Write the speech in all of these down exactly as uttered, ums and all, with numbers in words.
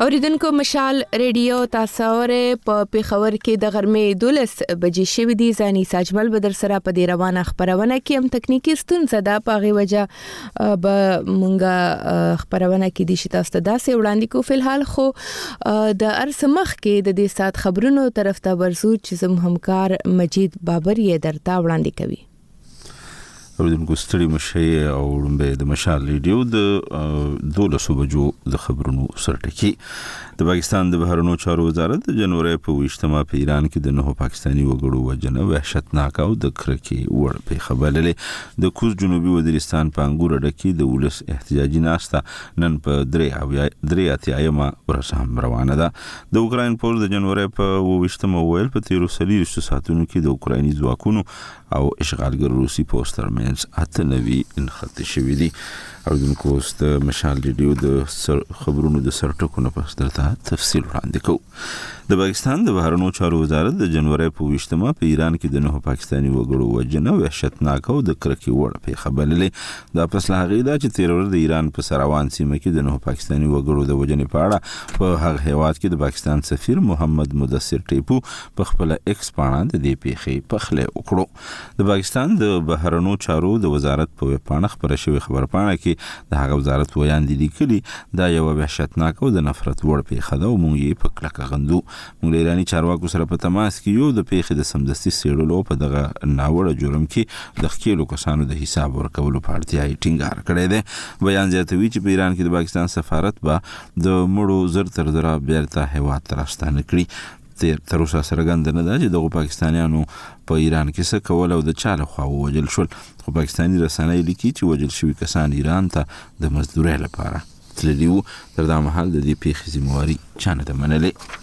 اوریدونکو مشال ریډیو تاسو اورئ په پیښور کې د غرمې دولس بجې شوې دي. ځاني ساجمل بدر سره په دې روانه خبرونه کې هم تکنیکی ستونزه ده، په هغې وجه به مونږه خبرونه کې دي چې تاسو ته داسې وړاندې کوو. فلحال خو د ارس مخ کې د دې سات خبرونو طرف ته ورځو چې زموږ همکار مجید بابر یې درته وړاندې کوي. اوریدونکو ستړي مشي او لومبه د مشال ریډیو د دولسو بجو د خبرونو سرټکی. د پاکستان د بهرنیو چارو وزارت د جنوري په ویشتمه په ایران کې د نهو پاکستاني وګړو وژنه وحشتناک او د کرکې وړ پیښه بللې. د کوز جنوبي وزیرستان په انګور ډکې د ولس احتجاجي ناسته نن په درې اتیایمه ورځ هم روانه ده. د اوکراین پوز د جنوري په ویشتمه ویل په تیرو څلوېښتو ساعتونو کې د اوکرایني ځواکونو او اشغالګر روسي پوز ترمنځ اته نوي انخته شوي دي. او د کوست مشال ریډیو د خبرونو د سرټکو نه پس درته تفصیل وړاندې کوو. د پاکستان د بهرنیو چارو وزارت د جنوري په ویشتمه په ایران کې د نهو پاکستاني وګړو وژنه وحشتناک او د کرکې وړ پیښه بللې. دا پس له هغې ده چې تیر ورځ د ایران په سروان سیمه کې د نهو پاکستاني وګړو د وژنې په اړه په هغه هیواد کې د پاکستان سفیر محمد مدثر ټیپو په خپل ایکس پاڼه د دې پیښې پخلی وکړو. د پاکستان د بهرنیو چارو د وزارت په ویب پاڼه خپره شوې خبرپاڼه کې د هغه وزارت ویاندې لیکلي دا یو وحشتناک او د نفرت وړ پیښه ده او موږ یې په کلکه غندو. موږ له ایراني چارواکو سره په تماس کې یو د پیښې د سمدستي څېړلو په دغه ناوړه جرم کې د ښکېلو کسانو د حساب ورکولو په اړتیا یې ټینګار کړی دی. بیان زیاتوي چې په ایران کې د پاکستان سفارت به د مړو زر تر زره بیرته هیواد ته راستانه کړي. تر اوسه څرګنده نه ده چې دغو پاکستانیانو په ایران کې څه کول او د چا لخوا ووژل شول، خو پاکستاني رسنۍ لیکي چې وژل شوي کسان ایران ته د مزدورۍ لپاره تللي وو. تر دا مهال د دې پیښې ذمهواري چا نه ده منلې.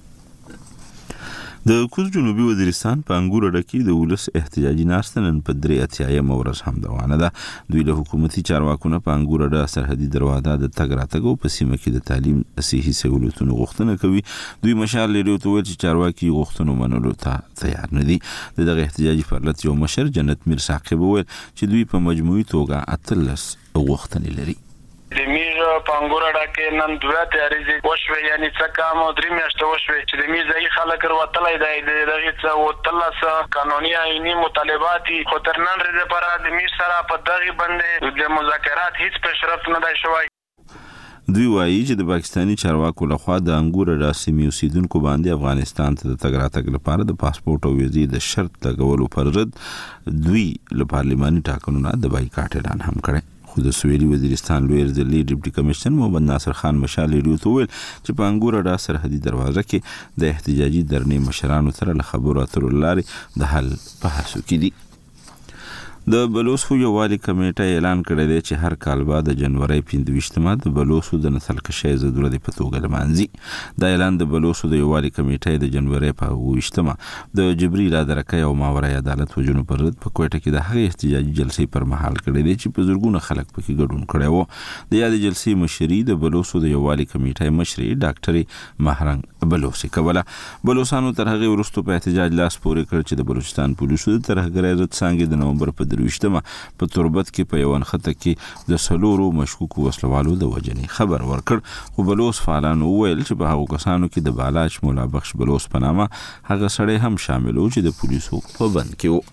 د کوز جنوبي وزیرستان په انګور ډکې د ولس احتجاجي ناسته نن په درې اتیایمه ورځ هم روانه ده. دوی له حکومتي چارواکو نه په انګور ډه سرحدي دروازه د تګ راتګ او په سیمه کې د تعلیم صحي سهولتونو غوښتنه کوي. دوی مشال ریډیو ته ویل چې چارواکي غوښتنو منلو ته تیار نه دي. د دغه احتجاجي فعالیت یو مشر جنت میر ثاقب ویل چې دوی په مجموعي توګه اتلس غوښتنې لري. د میزه پنګوره کې نن دوه تیارې وشوي، یعنی څه کام او درې میاشتې وشوي چې د میزه یې خلک وروتلی دی. دغه څه وتلس قانوني آئیني مطالبات خو تر نن ورځې لپاره د میز سره په دغه باندې د مذاکرات هیڅ پیشرفت نه دی شوی. دوی وایي چې د پاکستاني چارواکو لخوا د انګور ډه سیمې اوسیدونکو باندې افغانستان ته د تګ راتګ لپاره د پاسپورټ او ویزې د شرط لګولو پر ضد دوی له پارلماني ټاکنو نه د بایکاټ اعلان هم کړی. خو د سویلي وزیرستان لوی ضلعي ډیپټي کمشنر محمد ناصر خان مشال ریډیو ته ویل چې په انګور ډه سرحدي دروازه کې د احتجاجي درنې مشرانو سره له خبرو اترو لارې د حل په هڅو کې دي. د بلوڅو یووالي کمیټه اعلان کړی دی چې هر کال به د جنوري پنځه ویشتمه د بلوڅو د نسل کشۍ ضد ورځې په توګه لمانځي. دا اعلان د بلوڅو د یووالي کمیټې د جنوري په اوه ویشتمه د جبري لادرکۍ او ماورای عدالت وژنو پر ضد په کوټه کې د هغې احتجاجي جلسې پر مهال کړی دی چې په زرګونه خلک پکې ګډون کړی و. د یادې جلسې مشري د بلوڅو د یووالي کمیټې مشرې ډاکټرې مهرنګ بلوڅي کوله. بلوڅانو تر هغې وروسته په احتجاج لاس پورې کړ چې د بلوچستان پولیسو د ترهګرۍ ضد څانګې د نومبر په درویشتمه په تربت کې په یو نښته کې د څلورو مشکوکو وسلوالو د وژنې خبر ورکړ. خو بلوڅ فعالانو وویل چې په هغو کسانو کې د بالاچ مولا بخش بلوڅ په نامه هغه سړی هم شامل و چې د پولیسو په بند کې و.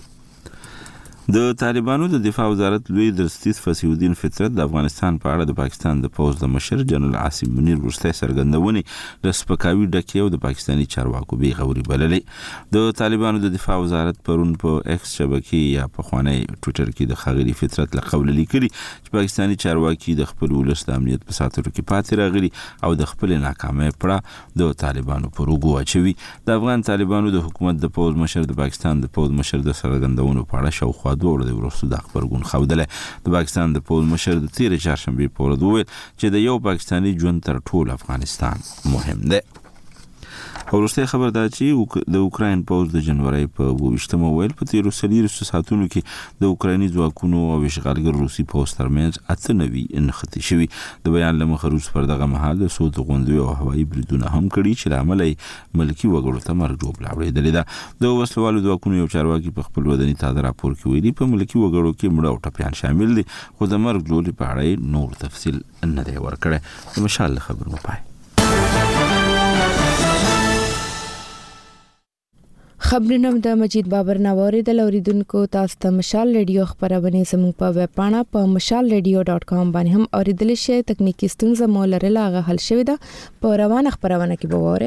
د طالبانو د دفاع وزارت لوی درستیز فصیح الدین فطرت د افغانستان په اړه د پاکستان د پوځ د مشر جنرال عاصم منیر وروستۍ څرګندونې له سپکاوي ډکې او د پاکستاني چارواکو بې غوري بللې. د طالبانو د دفاع وزارت پرون په ایکس شبکې یا پخوانی ټویټر کې د ښاغلي فطرت له قوله لیکلي چې پاکستاني چارواکي د خپل ولس د امنیت په ساتلو کې پاتې راغلي او د خپلې ناکامۍ پړه د طالبانو پر اوږو اچوي. د افغان طالبانو د حکومت د پوځ مشر د پاکستان د پوځ مشر د څرګندونو په اړه شاوخوا دوه ورځې وروسته دا خبرګون ښودلی. د پاکستان د پوځ مشر د تېرې چهارشنبې په ورځ وویل چې د یو پاکستاني ژوند تر ټول افغانستان مهم دی. وروستۍ خبر دا چې د اوکراین پوځ د جنوري په اوه ویشتمه ویل په تیرو څلوېښتو ساعتونو کې د اوکرایني ځواکونو او اشغالګر روسي پوځ ترمنځ اته نوي نښتې شوي. د بیان له مخه روس پر دغه مهال د څو توغندیو او هوایي بریدونه هم کړي چې له امله یې ملکي وګړو ته مرګ ژوبله اورېدلې ده. د وسلوالو ځواکونو یو چارواکي په خپل وداني تازه راپور کې ویلي په ملکي وګړو کې مړه او ټپیان شامل دي، خو د مرګ ژوبلې په اړه یې نور تفصیل نه دی ورکړی. د مشال خبرونه پای خبرونه د مجید بابر نووري د اوریدونکو تاسو ته مشال ریډیو خبرونه زموږ په ویب پاڼه په مشال ریډیو ډاٹ کام باندې هم اوریدل شئ. تکنیکی ستونزه مو لرله هغه حل شوې ده. په روانه خبرونه کې به وره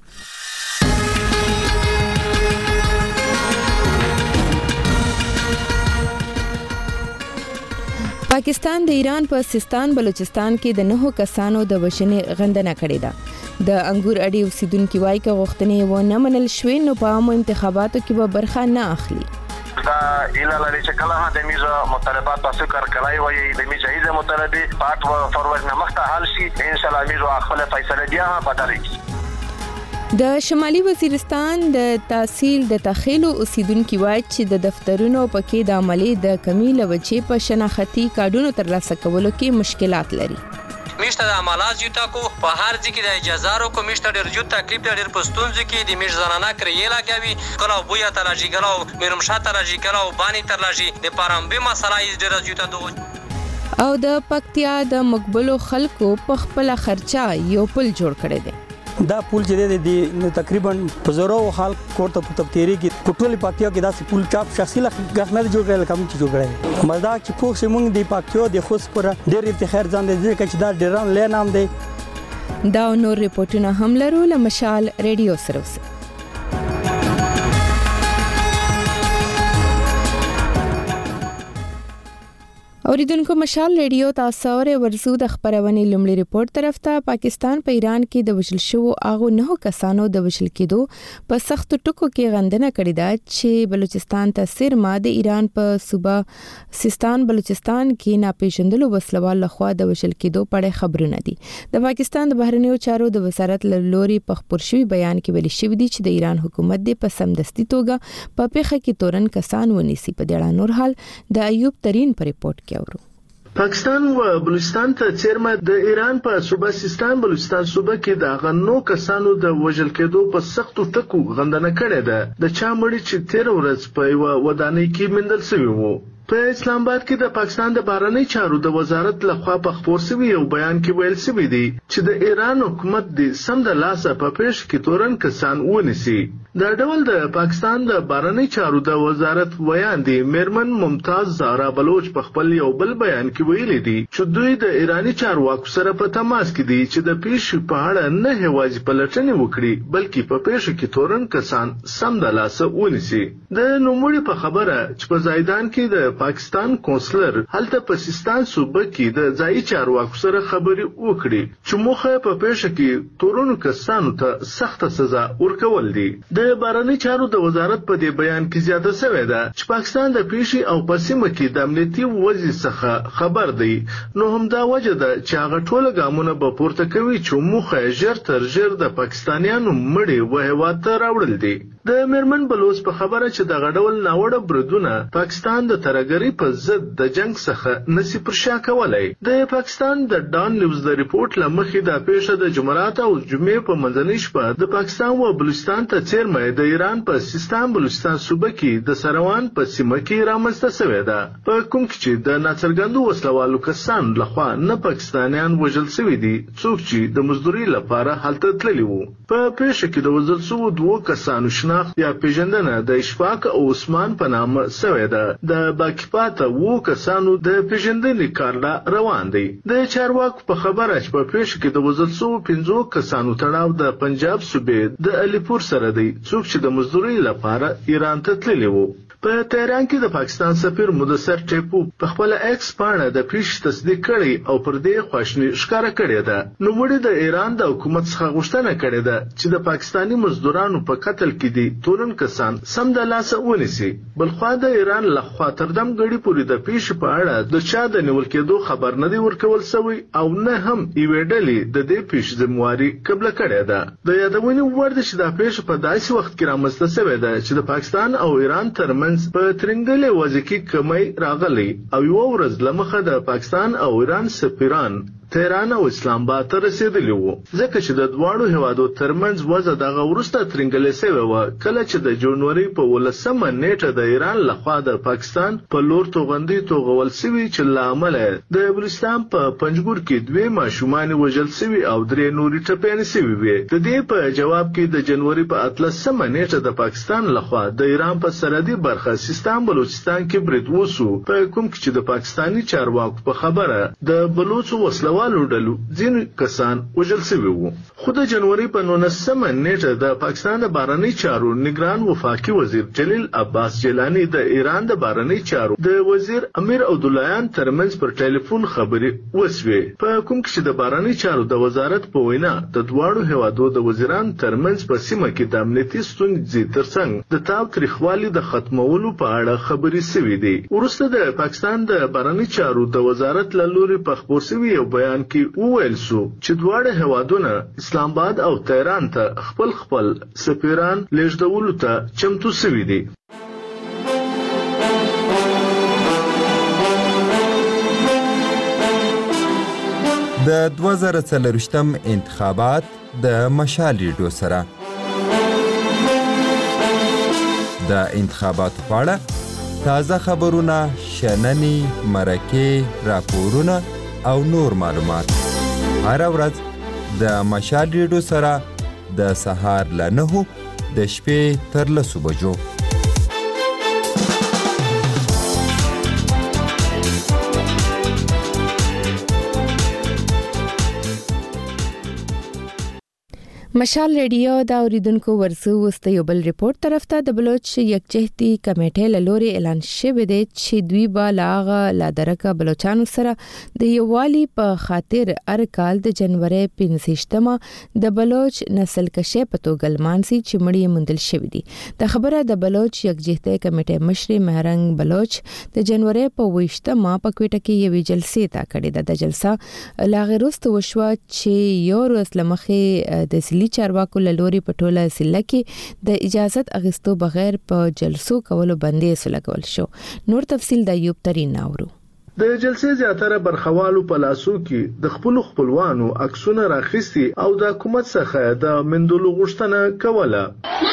پاکستان د ایران په سیستان بلوچستان کې د نهو کسانو د وژنې غندنه کړې ده. د انګور اډي اوسیدونکو وايي چې غوښتنې و نه منل شوې نو په عامو انتخاباتو کې به برخه نه اخلي. دا اله لري چې کله د میزه مطالبات تاسو کار کوي وایي د میزه ایزه مطالبه پات و فورورد نه مخته حل شي ان شاء الله میزه خپل فیصله بیا بدلي. د شمالي وزیرستان د تحصیل د تخیلو اوسیدونکو وايي چې د دفترونو پکې د عملي د کمی لوجې په شناختی کارډونو ترلاسه کولو کې مشکلات لري. میشته د عملات یوتا کو په هر ځکه د اجازهارو کو میشته ډیر جو تکلیف ډیر پستونځ کې د میش زنانه کړیلا کوي کله بویا ترجی کله میرمشا ترجی کله بانی ترجی د پارامبي مسله ډیر یوتا دو او د پکتیا د مقبلو خلکو په خپل خرچه یو پل جوړ کړی دی. دا پول چې دی تقریبا په زورو حال کوټه په تبتيري کې کوټولي پاتیو کې دا پول چاپ شخصي لغ نه جوړ کړل کوم چې جوړ کړل مزدا چې پوښ موږ دی پاتیو د خوش پر ډېر افتخار ځان دې چې دا ډیران لنام دی. دا نور ریپورتونه هم لرو له مشال ریډیو سره. اوریدونکو مشال ریډیو تاسو اورئ ورزو د خبرونې لومړی ریپورت طرف ته. پاکستان په ایران کې د وژل شوو اغه نه کسانو د وژل کېدو په سخت ټکو کې غندنه کړې ده چې بلوچستان ته سرما د ایران په صوبه سیستان بلوچستان کې ناپېژندلو وسلوال لخوا د وژل کېدو په اړه خبرونه دي. د پاکستان د بهرنیو چارو د وزارت لوري په خبر شوی بیان کې ویل شوی دی چې د ایران حکومت د په سمدستي توګه په پیښه کې تورن کسان ونیسي. په دې اړه نور حال د ایوب ترين په ریپورت کې پاکستان و بلوچستان ته چیرمه د ایران په صوبه سیستان بلوچستان صوبه کې د غنو کسانو د وژل کېدو په سختو ټکو غندنه کړې ده. د چا مړي چې تیر ورځ په یو ودانۍ کې مندل شوی وو. په اسلام آباد کې د پاکستان د بهرنی چارو د وزارت لخوا په خبر شوی یو بیان کې ویل شوی دی چې د ایران حکومت د سم د لاسه په پیښ کې تورن کسان ونیسي. دا ډول د پاکستان د بهرنی چارو د وزارت بیان دی. میرمن ممتاز زهرا بلوچ په خپل یو بل بیان کې ویلي دي چې دوی د ایرانی چارواکو سره په تماس کې دي چې د پیښ په اړه نه هواجی پلټنې وکړي بلکې په پیښ کې تورن کسان سم د لاسه ونیسي. د نوموړي په خبره چې په زیدان کې د پاکستان کونسلر هلته په سیستان صوبه کې د ځایي چارواکو سره خبري وکړي چې موخه په پیښه کې تورن کسانو ته سخت سزا ورکول دي. د بهرنی چارو د وزارت په دې بیان کې زیاته شوې ده چې پاکستان د پیښې او پسیمه کې د امنیتي وضع څخه خبر دی. نو هم دا وجه ده چې هغه ټول ګامونه به پورته کوي چې موخه ژر تر ژر د پاکستانیانو مړي و هیواد ته راوړل دي. د میرمن بلوچ په خبره چې د غډول ناوړه برودونه پاکستان د ترګری په ضد د جنگ څخه نسی پرشا کولای. د پاکستان د ډان نیوز د ریپورت لمخې د پیښه د جمعرات او جمعې په منځنۍ شپه د پاکستان و بلوچستان ته چیرمه د ایران په سیستان بلوچستان صوبه کې د سروان په سیمه کې رامنځته شوې ده. په کوم کې چې د ناڅرګندو وسلوالو کسان لخوا نه پاکستانیان وژل شوي دي څوک چې د مزدوري لپاره هلته تللي وو. په پیښه کې د وژل شوو دوه کسانو شناخت یا پیژندنه د اشفاق او عثمان په نامه شوې ده. د باقی پاته وو کسانو د پیژندنې کار روان دی. د چارواکو په خبره چې په پیښه کې د وژل شوو پنځو کسانو تړاو د پنجاب صوبې د علیپور سره دی څوک چې د مزدوري لپاره ایران ته تللی وو. په تهران کې د پاکستان سفیر مدثر ټیپو په خپل ایکس باندې د پیښ تصدیق کړي او پر دې خواشنی ښکارا کړې ده. نو وړي د ایران د حکومت څخه غوښتنه کړې ده چې د پاکستانی مزدورانو په قتل کې دي تورن کسان سم د لاسه ونیسي. بلخوا د ایران لخوا تر دم غړي پوری د پیښ په اړه د چا د نیول کېدو خبر نه دی ورکول شوی او نه هم ایویډلې د دې پیښ ذمہواری قبل کړې ده. د یادونې وړ د شدا پیښ په داسې وخت کې رامنځته شوې ده چې د پاکستان او ایران ترمنځ په ترنګلې وځي کې کمی راغلی او یو ورځ لمخه د پاکستان او ایران سفیران تهران او اسلام آباد ته رسیدلی وو ځکه چې د دواړو هیوادو ترمنځ وضع دغه وروسته ترنګلې شوې و کله چې د جنوري په ولسمه نیټه د ایران لخوا د پاکستان په لور توغندي توغول شوی چې لامل د بلوچستان په پنجګور کې دوه ماشومان وژل شوی او درې نوري ټپيان شوی وي د دې په جواب کې د جنوري په اتلسمه نیټه د پاکستان لخوا د ایران په سرحدي برخه سیستان بلوچستان کې برید وسو په کوم کې چې د پاکستانی چارواکو په خبره د بلوچو وسلوالو ډلو ځینې کسان وژل شوی وو خو د جنوري په نولسمه نیټه د پاکستان د بهرنی چارو نگران وفاقي وزیر جلیل عباس جیلانی د ایران د بهرنی چارو د وزیر امیر عبداللهیان ترمنځ پر ټلیفون خبرې وسوې په کوم کې چې د بهرنی چارو د وزارت په وینا د دواړو هیوادو د وزیران ترمنځ په سیمه کې د امنیتي ستونزې ترڅنګ د تاو تاریخوالي د ختمولو په اړه خبرې شوې دي وروسته د پاکستان د بهرنی چارو د وزارت له لوري په خبر شوی یو بیان کې وویل شو چې دواړه هیوادونه اسلام آباد او تهران ته خپل خپل سفیران لیږدولو ته چمتو شوي دي د دوه زره څلرویشتم انتخابات د مشال ریډیو سره د انتخاباتو په اړه تازه خبرونه، شننې، مرکې، راپورونه او نور معلومات هره ورځ د مشال ریډیو سره د سهار له نهو د شپې تر لسو بجو. مشال ریډیو دا اوریدونکو ورسو وسته یو بل ریپورت طرف ته د بلوچ یکجهتي کمیټې له لوري اعلان شوی دی چې دوی به لاغه لادرکه بلوچانو سره د یووالي په خاطر هر کال د جنوري پنځه د بلوچ نسل کشي په توګه لمانځي چې مړی مندل شوی دی. د خبره د بلوچ یکجهتي کمیټې مشر مهرنګ بلوچ د جنوري په ویشتمه په کوټه کې یوې جلسې تا کړې ده. د جلسه لاغه روست وشو چې یو ورځ لمخې د سلی چارواکو له لوري په ټوله ضلع کې د اجازت اخیستو بغیر په جلسو کولو بندیز لګول شو. نور تفصیل د ایوب ترین ناورو. د جلسې زیاتره برخوالو په لاسو کې د خپل خپلوانو عکسونه راخستي او د حکومت څخه د مندلو غوښتنه کوله.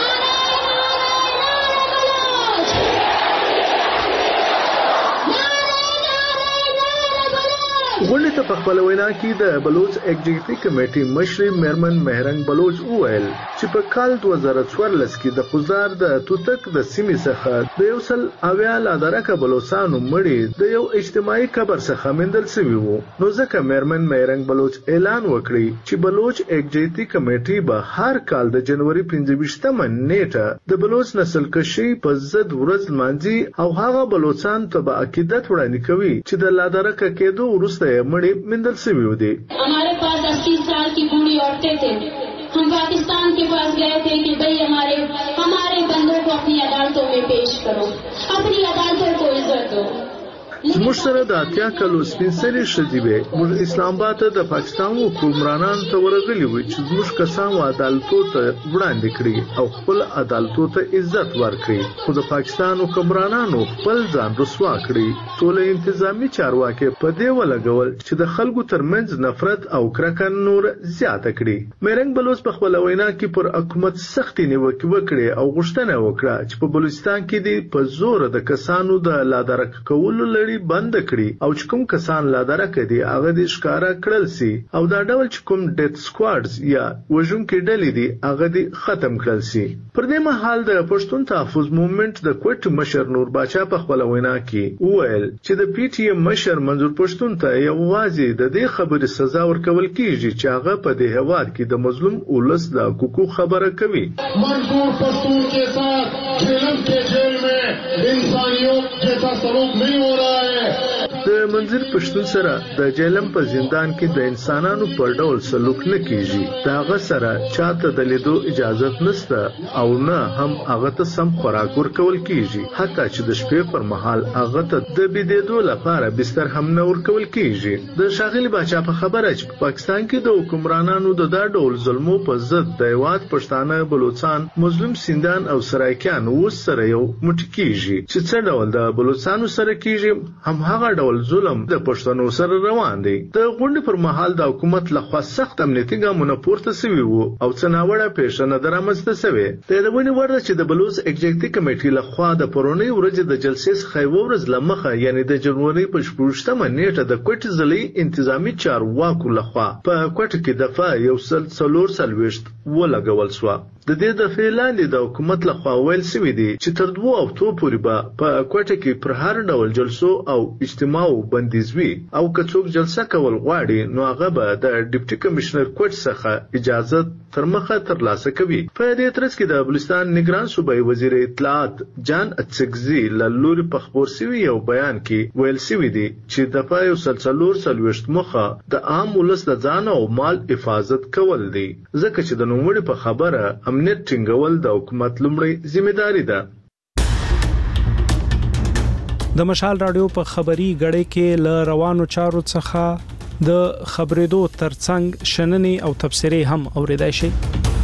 غونډې ته په خپل وینا کې د بلوچ ایگزیکټیو کمیټې مشر میرمن مهرنګ بلوچ وویل چې په کال دوه زره څوارلس کې د خزار د توتک د سیمې څخه د یو سل اویا لادرکه بلوچستانو مړي د یو اجتماعي قبر څخه مندل شوي وو. نو ځکه میرمن مهرنګ بلوچ اعلان وکړي چې بلوچ ایگزیکټیو کمیټې به هر کال د جنوري پنځه ویشتمه نیټه د بلوچ نسل کشي په ضد ورځ لمانځي او هغه بلوچستان ته به عقیدت وړاندې کوي چې د لادرکه کېدو وروسته مړی مندل شوی دی. हमारे पास अस्सी साल की बूढ़ी औरतें थे. हम पाकिस्तान के पास गए थे कि भाई हमारे हमारे बंदों को अपनी अदालतों में पेश करो, अपनी अदालतों को इज्जत दो. زموږ سره د اتیا کلو سپین سرې ښځې وې. موږ اسلام آباد ته د پاکستان حکمرانانو ته ورغلي وو چې زموږ کسان عدالتو ته وړاندې کړي او خپل عدالتو ته عزت ورکړي. خو د پاکستان حکمرانانو خپل ځان رسوا کړي. ټول انتظامی چارواکي په دې ولګول چې د خلکو ترمنځ نفرت او کرکه نور زیاته کړي. میرنګ بلوچ په خپل وینا کې پر حکومت سختي نیوکه وکړي او غوښتنه وکړه چې په بلوچستان کې د په زور د کسانو د لادرک کولو لړۍ بند کړي او چې کوم کسان لادرک دي هغه د ښکارا کړل سي او دا ډول چې کوم ډیت سکواډز یا وژونکي ډلې دي هغه دي ختم کړل سي. پر دې مهال د پښتون تحفظ موومېنټ د کوټ مشر نور باچا په خپل وینا کې وویل چې د پی ټی ایم مشر منظور پښتون ته یوازې د دې خبرې سزا ورکول کیږي چې هغه په دې هواد کې د مظلوم اولس د حقوقو خبره کوي. منظور پښتون के साथ झेलम के जेल में इंसानियत जैसा सलूक नहीं हो रहा है. د منظور پښتون سره د جیلم په زندان کې د انسانانو په ډول سلوک نه کیږي. دا هغه سره چاته د لیدو اجازه نشته او نه هم هغه ته سم خوراک ورکول کیږي. حتی چې د شپې پر مهال هغه ته د بيدېدو لپاره بستر هم نه ورکول کیږي. د شاغلی باچا په خبره چې په پاکستان کې د حکمرانانو د دا ډول ظلمو په ضد د هیواد پښتانه، بلوچستان، مظلوم سیندان او سرایکیان اوس سره یو موټی کیږي چې څه ډول د بلوچستانو سره کیږي هم هغه ډول ظلم هم د پښتنو سره روان دي. د غونډې پر مهال د حکومت لخوا سخت امنیتي ګامونه پورته شوي وو او څه ناوړه پیښه رامنځته شوې. د یادونې وړ ده چې د بلوچ ایگزیکټیو کمیټې لخوا د پرونی ورځې د جلسې څخه یوه ورځ له مخه یعنې د جنوري په شپږمه نیټه د کوټې ضلعي انتظامي چارواکو لخوا په کوټه کې دفعه یو سل څلور څلوېښت ولګول شوه. د دې د فعلاندې د حکومت لخوا ویل شوي دي چې تر دوه هفتو پورې به په کوټه کې پر هر ډول جلسو او اجتماعو بندیز وي او که څوک جلسه کول غواړي نو هغه به د ډیپټي کمشنر کوټ څخه اجازه تر مخه ترلاسه کوي. په دې ترڅ کې د بلوچستان نگران صوبایي وزیر اطلاعات جان اڅکزي له لوري په خبر شوي یو بیان کې ویل شوي دي چې د پایو سلسلور څلوېښت مخه د عام ولس د ځان او مال حفاظت کول دي ځکه چې د نوموړي په خبره امنیت ټینګول د حکومت لومړی ذمہداري ده. د مشال رادیو په خبري غړې کې ل روانو چارو څخه د خبرېدو ترڅنګ شننې او تبصرې هم اوریدای شي.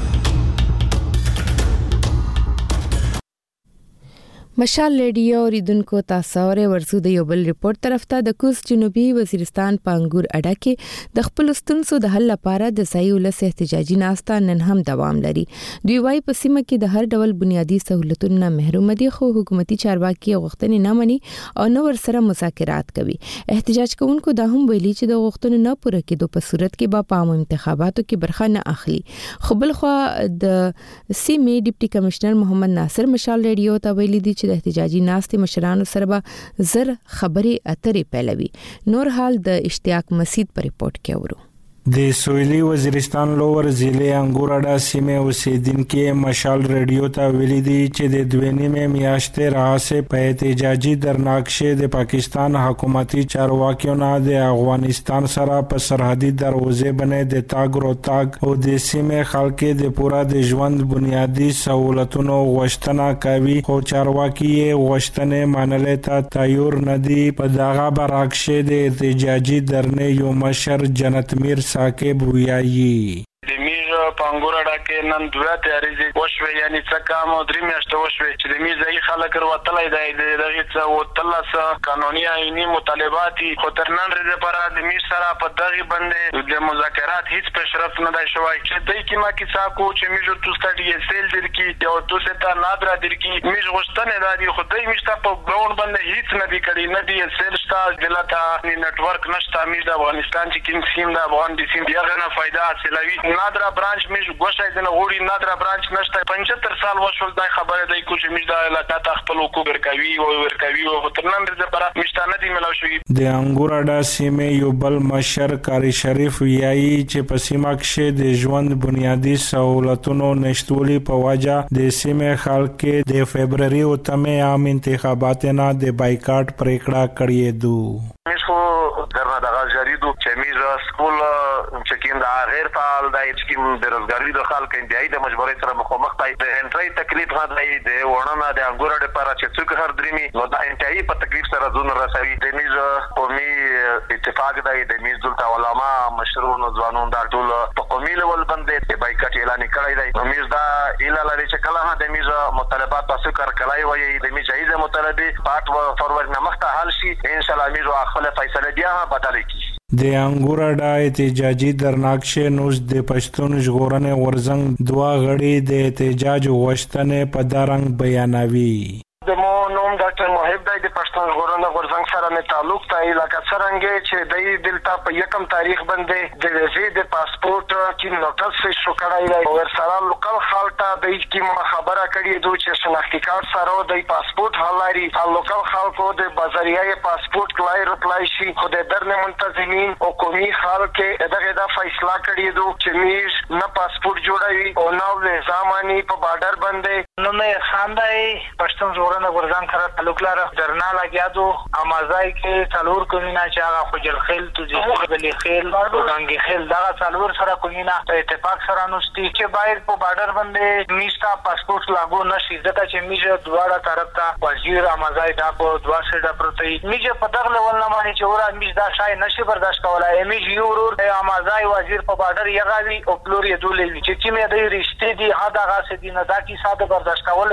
مشال ریډیو اوریدونکو تاسو ورې ورسو د یو بل ریپورت طرف ته د کوز جنوبي وزیرستان پانګور اډه کې د خپل ستونزو د حل لپاره د ځای ولس احتجاجي ناسته نن هم دوام لري. دوی وايي په سیمه کې د هر ډول بنیادی سہولتونو نه محروم دي خو حکومتي چارواکي غوښتنې نه مني او نو ورسره مذاکرات کوي. احتجاج کوونکو دا هم ویلي چې د غوښتنو نه پوره کېدو په صورت کې به په عامو انتخاباتو کې برخه نه اخلي. خو بل خو د سیمې ډیپټي کمشنر محمد ناصر مشال ریډیو ته ویلي دي چې د احتجاجي ناستې مشرانو سره به زر خبرې اترې پیلوي. نور حال د اشتیاق مسید په ریپورت کې اورو. د سویلي وزیرستان لوور ضلع انګور اډه سیمه اوسیدونکو مشال ریډیو ته ویلي دي چې د دوه نیمه میاشتې راهسه په احتجاجي درناکشه د پاکستان حکومتي چارواکیو نه د افغانستان سره په سرحدي دروازې باندې د تاګ رو تاګ او د سیمه خلکو د پورا د ژوند بنیادی سہولتونو غوښتنه کوي خو چارواکي غوښتنې منلې ته تیار نه دي. په دغه برعکس د احتجاجي درنې یو مشر جنت میر ساکب ویایي د میز پانګور اډه کې نن دوه تیاریزي وشوي یعنی څه کام او درې میاشتې وشوي چې د میز ای خلک وروتلای دی دغه څه وتلسه قانوني آئینی مطالبات خو تر نن ورځې لپاره د میز سره په دغه باندې د مذاکرات هیڅ پیشرفت نه دی شوی چې دای کی ما کې څاکو چې میز تو ستډي سیل درکې یو تو ستا نادرا درکې میز غشتنه دادی خدای میشته په ګراوند باندې هیڅ نه دی کړی نه دی سیل شتا دلته نتورک نشته میز د افغانستان چې کوم سیم د افغان د سیم یغه نه فائدہ حاصلوي. نادرا برانچ میش غوښای د نغوري نادرا برانچ نشته پنځه سال وشول د خبره دی کوم چې میش د علاقه تخپل کو ورکوي او ورکوي او ترنن د لپاره مشتانه دی ملو شوی. د انګور اډه سیمه یو بل مشر کاری شریف ویایي چې په سیمه کې د ژوند بنیادی سہولتونو نشټولي په وجه د سیمه خلک د فبرवरी او تمه عام انتخابات نه د بایکاټ پریکړه کړې دو. میش خو درنه دغه جریدو چې میز سکول چې کیم دا غیر فعال دی چې کیم بیروزګاری د خلک انتهایی د مجبورۍ سره مخامخ دی د انټری تکلیف نه دی د ورننه د انګور اډه لپاره چې څوک هر دریمي نو دا انتهایی په تکلیف سره ځون رسوي. د میز قومي اتفاق دی د میز دلته علما مشرون ځوانون دا ټول په قومي لیول باندې د بایکاټ اعلان کړی دی. نو میز دا اعلان لري چې کله هم د میز مطالبات تاسو کار کړای وي د میز جایزه مطالبه پات و فورورډ نه مخته حل شي ان شاء الله میز خپل فیصله بیا بدل کړي. د انګور اډه احتجاجي درناکشه نوز د پښتون ژغورنې ورزنګ دوا غړي د احتجاج غوښتنې په دارنګ بیانوي. د مو نوم ډاکټر محب دی د پښتون ژغورنې غورځنګ سره مې تعلق دی لکه څنګه چې د دلته په یکم تاریخ باندې د ویزې د پاسپورت کې نوټس شو کړای دی او سره لوکل خالته د کی خبره کړې دوی چې شناختی کارت سره د پاسپورت حلاري او لوکل خلکو د بازاریه پاسپورت کلای رپلای شي خو د درنه منتظمین او قومي خلک دغه د فیصله کړې دوی چې میز نه پاسپورت جوړوي او نو زماني په بارډر باندې نو مې خاندای پښتون ژغورنې غورځنګ سره تعلق لري درنا لګیادو امازای کې څلور کومینا چې هغه خجل خیل تو دي بلی خیل او غنګي خیل دا څلور سره کومینا په اتفاق سره نوستي چې باید په بارډر باندې میستا پاسپورت لاګو نشي ځکه چې میجه دواړه طرف ته وزیر امازای دا په دوا سره پروتي میجه په دغه ول نه مانی چې ورا میج دا شای نشي برداشت کولای میج یو ورور امازای وزیر په بارډر یغاوي او پلور یې دولې چې چې مې د رښتې دي هدا غاسه دي نه دا کی ساده برداشت کول نه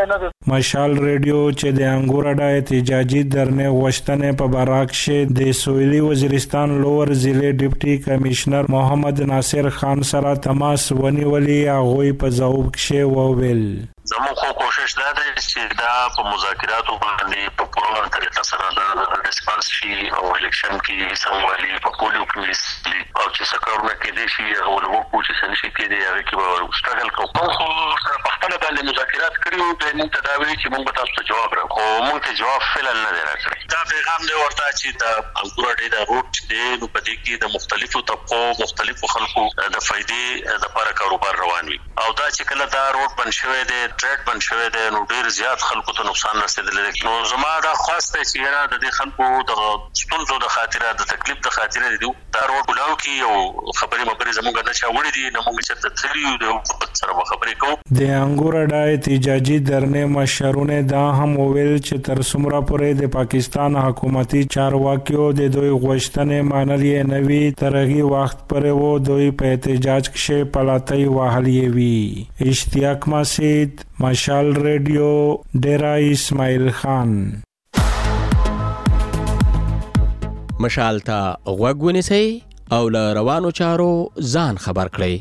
مشال ریډیو چې د انګوراډا احتجاجي درنه غوښتنې په براکشه د سویلي وزیرستان لوور ضلع ډیپټي کمشنر محمد ناصر خان سره تماس ونیولي هغه په ځواب کې وویل زموږ خو کوشش دا دی چې دا په مذاکراتو باندې په پوره طریقه سره د ریسپانس شي او الیکشن کې سموالي په پولیو کې او چې څه کارونه کېدي شي او ورو چې څه نشي کېدي هغه کې به سټرګل کوو خو سره په خپل باندې مذاکرات کړیو د نن تداوی چې موږ تاسو ته جواب راکړو خو موږ ته جواب فعلا نه دی راکړی دا پیغام دی ورته چې د انګوراډا د روټ دی نو په دې کې د مختلفو طبقو مختلفو خلکو د فائدې لپاره کاروبار روان وي او دا چې کله دا روټ بن شوی دی ټریډ بن شوی دی نو ډیر زیات خلکو ته نقصان رسیدلی نو زما دا خواسته چې نه د دې خلکو د ستونزو د خاطره د تکلیف د خاطره دی دا روټ بلاو کې یو خبرې مبرې زموږ نه چا وړي دي نو موږ چې د تریو د سره خبرې کوو د انګوراډا احتجاجي درنه مشرونه دا هم ویل چې تر څومره پورې د پاکستان حکومتي چارواکیو د دوی غوښتنې منلې نه وي تر هغه وخت پورې وو دوی په احتجاج کې پلاتای وهلې وي اشتیاق مسجد مشال ریډیو ډیرا اسماعیل خان مشال ته غوږ ونیسئ او له روانو چارو ځان خبر کړئ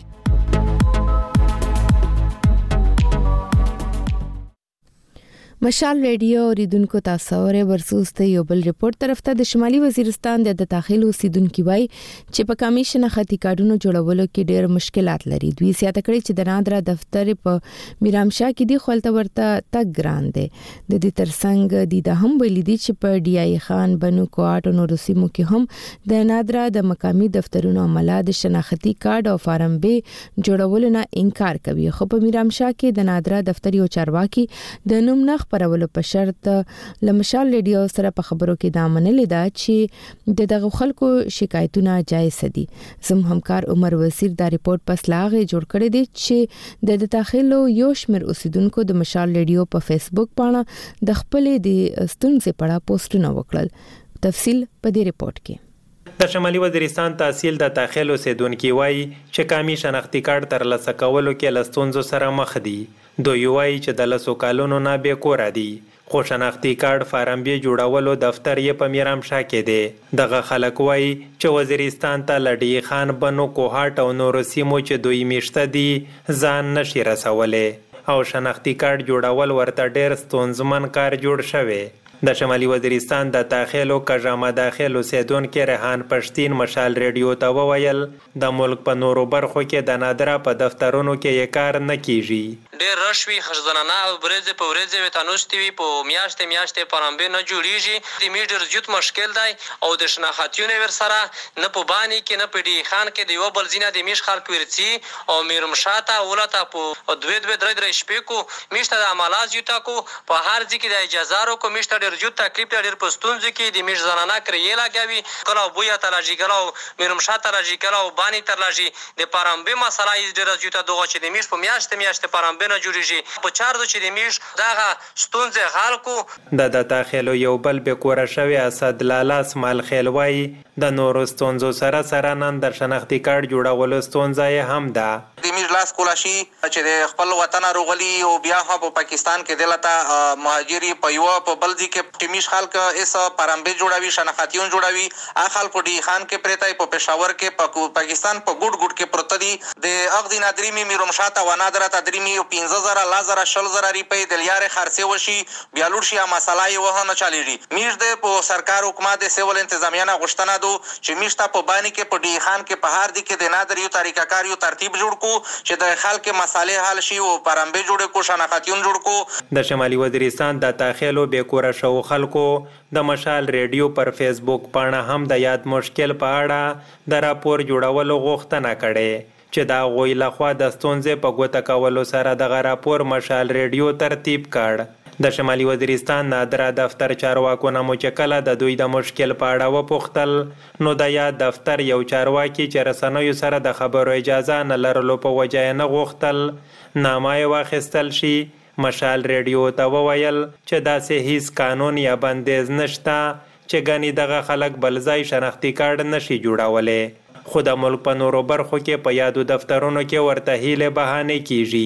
مشال ریډیو اوریدونکو تاسو اورئ ورسوسته یو بل ریپورت طرف ته د شمالي وزیرستان د داخل اوسیدونکو وای چې په کمیشن خطي کارډونو جوړولو کې ډېر مشکلات لري دوی سیاته کړی چې د نادرا دفتر په میرامشاه کې دی خپل ورته تک ګران دي د دې ترڅنګ د د هم ویل دي چې په ډي آی خان بنو کوټ او نورسیمو کې هم د نادرا د مقامی دفترونو عمله د شناختی کارت او فارم به جوړولو نه انکار کوي خو په میرامشاه کې د نادرا دفتر یو چارواکي د نوم نه پرولو په شرط لمشال ریډیو سره په خبرو کې دا منلې ده چې د دغه خلکو شکایتونه جایز دي زم همکار عمر وزیر دا ریپورت پس لاغه جوړ کړی دی چې د داخلو یو شمیر اوسیدونکو د مشال ریډیو په فیسبوک باندې د خپل د ستونزې په اړه پوسټونه وکړل تفصیل په دې ریپورت کې د شمالي وزیرستان تحصیل د داخل اوسیدونکو وایي چې کمی شناختی کارت تر لاسه کولو کې لستونزو سره مخ دي دوی وایي چې د لسو کالونو نه به کور دي خو شناختی کارت فارم به جوړولو دفتر یې په میرامشاه کې دی دغه خلک وایي چې وزیرستان ته لډی خان بنو کوهاټ او نور سیمو چې دوی میشته دي ځان نشي رسولې او شناختی کارت جوړول ورته ډېر ستونزمن کار جوړ شوی د شمالي وزیرستان د داخلو کجامه داخلو سیدونکو ریحان پښتين مشال ریډیو ته وویل د ملک په نورو برخو کې د نادرا په دفترونو کې یې کار نه کیږي ډېر رشوي خزانه او برزه په ورځې وتانوستي وي په میاشتې میاشتې پرامبه نه جوړیږي د میډر زیات مشکل دی او د شناختیونه ور سره نه په بانی کې نه په ډی خان کې دی و بل زینه د میش خلک ورڅي او میرمشاته ولته په دوه دوه درې درې شپې کو میشته د عملات یوتا کو په هر ځکه د اجازه رو کو میشته رجوع تکلیف لري پښتون ځکه د میش زنانه کړی لاګوي کله بویا تلاجی کله میرمشاته تلاجی کله بانی تلاجی د پرامبه مسله یې د رجوع ته دغه چې د میش په میاشتې میاشتې پرامبه نه جوړیږي په چار د چې د میش دغه ستونزه حل کو د د داخلو یو بل به کور شوی اسد لالا اسماعیل خیلوی د نورو ستونزو سره سره نن د شناختی کارت جوړولو ستونزه هم ده د میش لاس کولاشي چې د خپل وطن روغلی او بیا په پاکستان کې دلته مهاجری په یو په بل ځای کې ټیمیش خلک اس پرامبه جوړوي شناختیون جوړوي اخل په ډی خان کې پریتای په پېښور کې په پاکستان په ګډ ګډ کې پروت دي د اغدی نادریمی میرمشاته و نادره تدریمی پنځه زره لازره شل زره ریپې د لیارې خرڅه وشي بیا لور شي مسله یې وهنه چلیږي میش د په سرکار حکومت د سیول انتظامیه نه غوښتنه دو چې میشته په بانی کې په ډی خان کې په هر دي کې د نادر یو طریقه کار یو ترتیب جوړ کو چې د خلک مسالې حل شي او پرامبه جوړ کو شناختیون جوړ کو د شمالي وزیرستان د داخلو به کور شو خلکو د مشال ریډیو پر فیسبوک باندې هم د یاد مشکل په اړه د راپور جوړولو غوښتنه کړې چې دا غوی لخوا د ستونزې په ګوته کولو سره د راپور مشال ریډیو ترتیب کړ د شمالي وزیرستان نادرا دفتر چارواکو نه مچکله د دوی د مشکل په اړه وپوښتل نو د یاد دفتر یو چارواکي چې رسنیو سره د خبرو اجازه نه لرلو په وجه نه غوښتل نامه واخیستل شي مشال ریډیو ته وویل چې داسې هیڅ قانون یا بندیز نشته چې ګنې دغه خلک بل ځای شناختي کارت نشي جوړولی خو د ملک په نورو برخو کې په یادو دفترونو کې ورته هیلې بهانې کیږي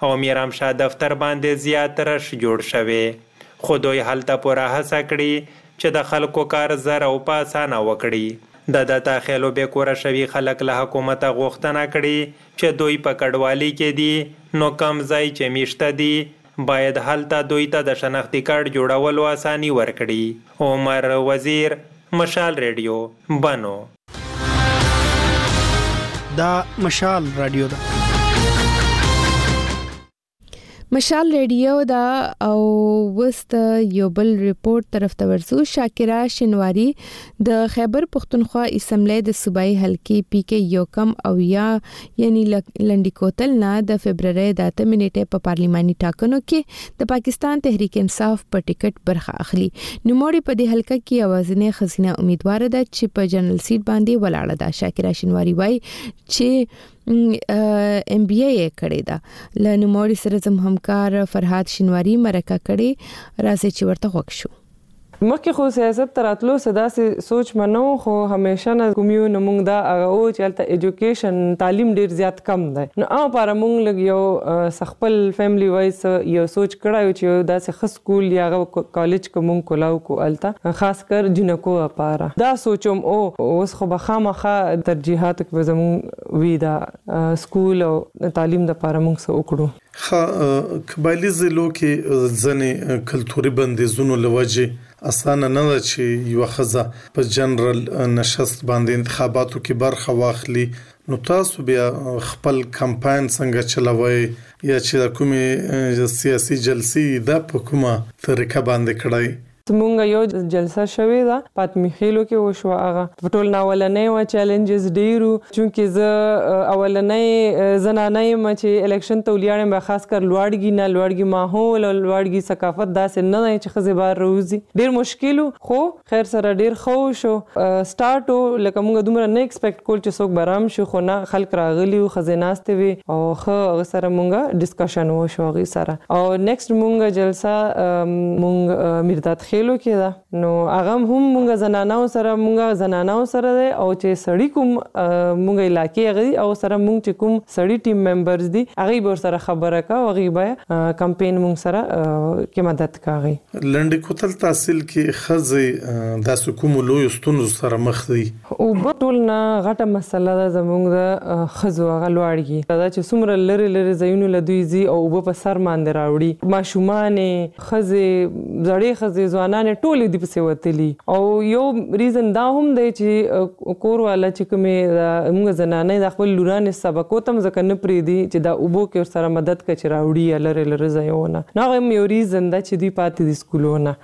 او میرامشاه دفتر باندې زیات رش جوړ شوی، خو دوی هلته پوره هڅه کړې چې د خلکو کار زر او په اسانه وکړي. د د داخلو بې کوره شوي خلک له حکومته غوښتنه کړي چې دوی په کډوالي کې دي، نو کم ځای چې میشته دي باید هلته دوی ته د شناختی کارت جوړولو اساني ورکړي. عمر وزیر، مشال ریډیو، بنو. دا مشال رادیو ده. مشال ریډیو دا او وست یو بل ریپورت طرف ته ورسو. شاکره شنواری د خیبر پختونخوا اسمبلی د صوبایي حلقې پی کې یو کم او یا یعنی لنډی کوتل نه د فبرवरी د اته منټه په پارلیماني ټاکنو کې د پاکستان تحریک انصاف په ټیکټ برخه اخلي. نوموړي په دې حلقه کې اوازنه خزینه امیدوار ده چې په جنرال سیټ باندې ولاړه ده. شاکره شنواری وایي چې ام بی ای کړی دا. له نوموړي سره زم همکار فرهاد شنواری مرکه کړي، راځي چې ورته وښیو. مخکې خو سیاست تر راتلو صدا سي سوچ منو، خو همیشه نه کومیو نمونږ دا هغه او چې هلته ایجوکیشن تعلیم ډیر زیات کم دی. نو او لپاره مونږ لږ یو خپل فیملی وایز یو سوچ کړی چې داسې ښه سکول یا هغه کالج که مونږ کولاو کو هلته خاص کر جنکو لپاره دا سوچم. او اوس خو به خامخا ترجیحاتو کې به زمونږ وي دا سکول او تعلیم دپاره مونږ څه وکړو. ښه، قبایلي ضلعو کې ځینې کلتوري بندیزونو له وجې اسانه نه ده چې یوه ښځه په جنرال نشست باندې انتخاباتو کې برخه واخلي. نو تاسو بیا خپل کمپاین څنګه چلوئ یا چې د کومې سیاسي جلسې دا په کومه طریقه باندې کړئ؟ زمونږ یو جلسه شوې ده پاتمی خیلو کې وشوه. هغه په ټول اولنۍ و چیلنجز ډیرو، چونکې زه اولنۍ زنانه یم چې الیکشن ته ولاړم، به خاص کر لوړګي نه لوړګي ماحول او لوړګي ثقافت داسې نه دی چې ښځې بهر راوځي. ډیر مشکل خو خیر سره ډیر ښه شو. سټارټ لکه موږ دومره نه ایکسپیکټ کول چې څوک به رام شي، خو نه خلک راغلي وو، ښځې ناستې وي او ښه هغه سره موږ ډسکشن وشو هغې سره. او نیکسټ موږ جلسه موږ میرداد خیلو کې ده، نو هغه هم مونږ زنانو سره مونږ زنانو سره دی او چې سړی کوم مونږ علاقې هغه او سره مونږ چې کوم سړی ټیم ممبرز دي هغه به سره خبره کا او هغه به کمپاین مونږ سره کې مدد کوي. لنډی کوتل تحصیل کې خزې د سکوم لوی ستونزو سره مخ دي او په ټول نه غټه مسله ده زمونږ د خزو هغه لوړګي دا چې څومره لری لری ځایونو له دوی زی او په سر باندې راوړي. ماشومان خزې زړې خزې ځوانان ټول دې پسې وتلی او یو ریزن دا هم دی چې کور والا چې کومې موږ زنانې د خپل لورانې سبق وتم ځکه نه پرېږدي چې دا اوبو کې ورسره مدد کړي چې راوړي لرې لرې ځایونه. نو هغه هم یو ریزن ده چې دوی پاتې دي سکولونه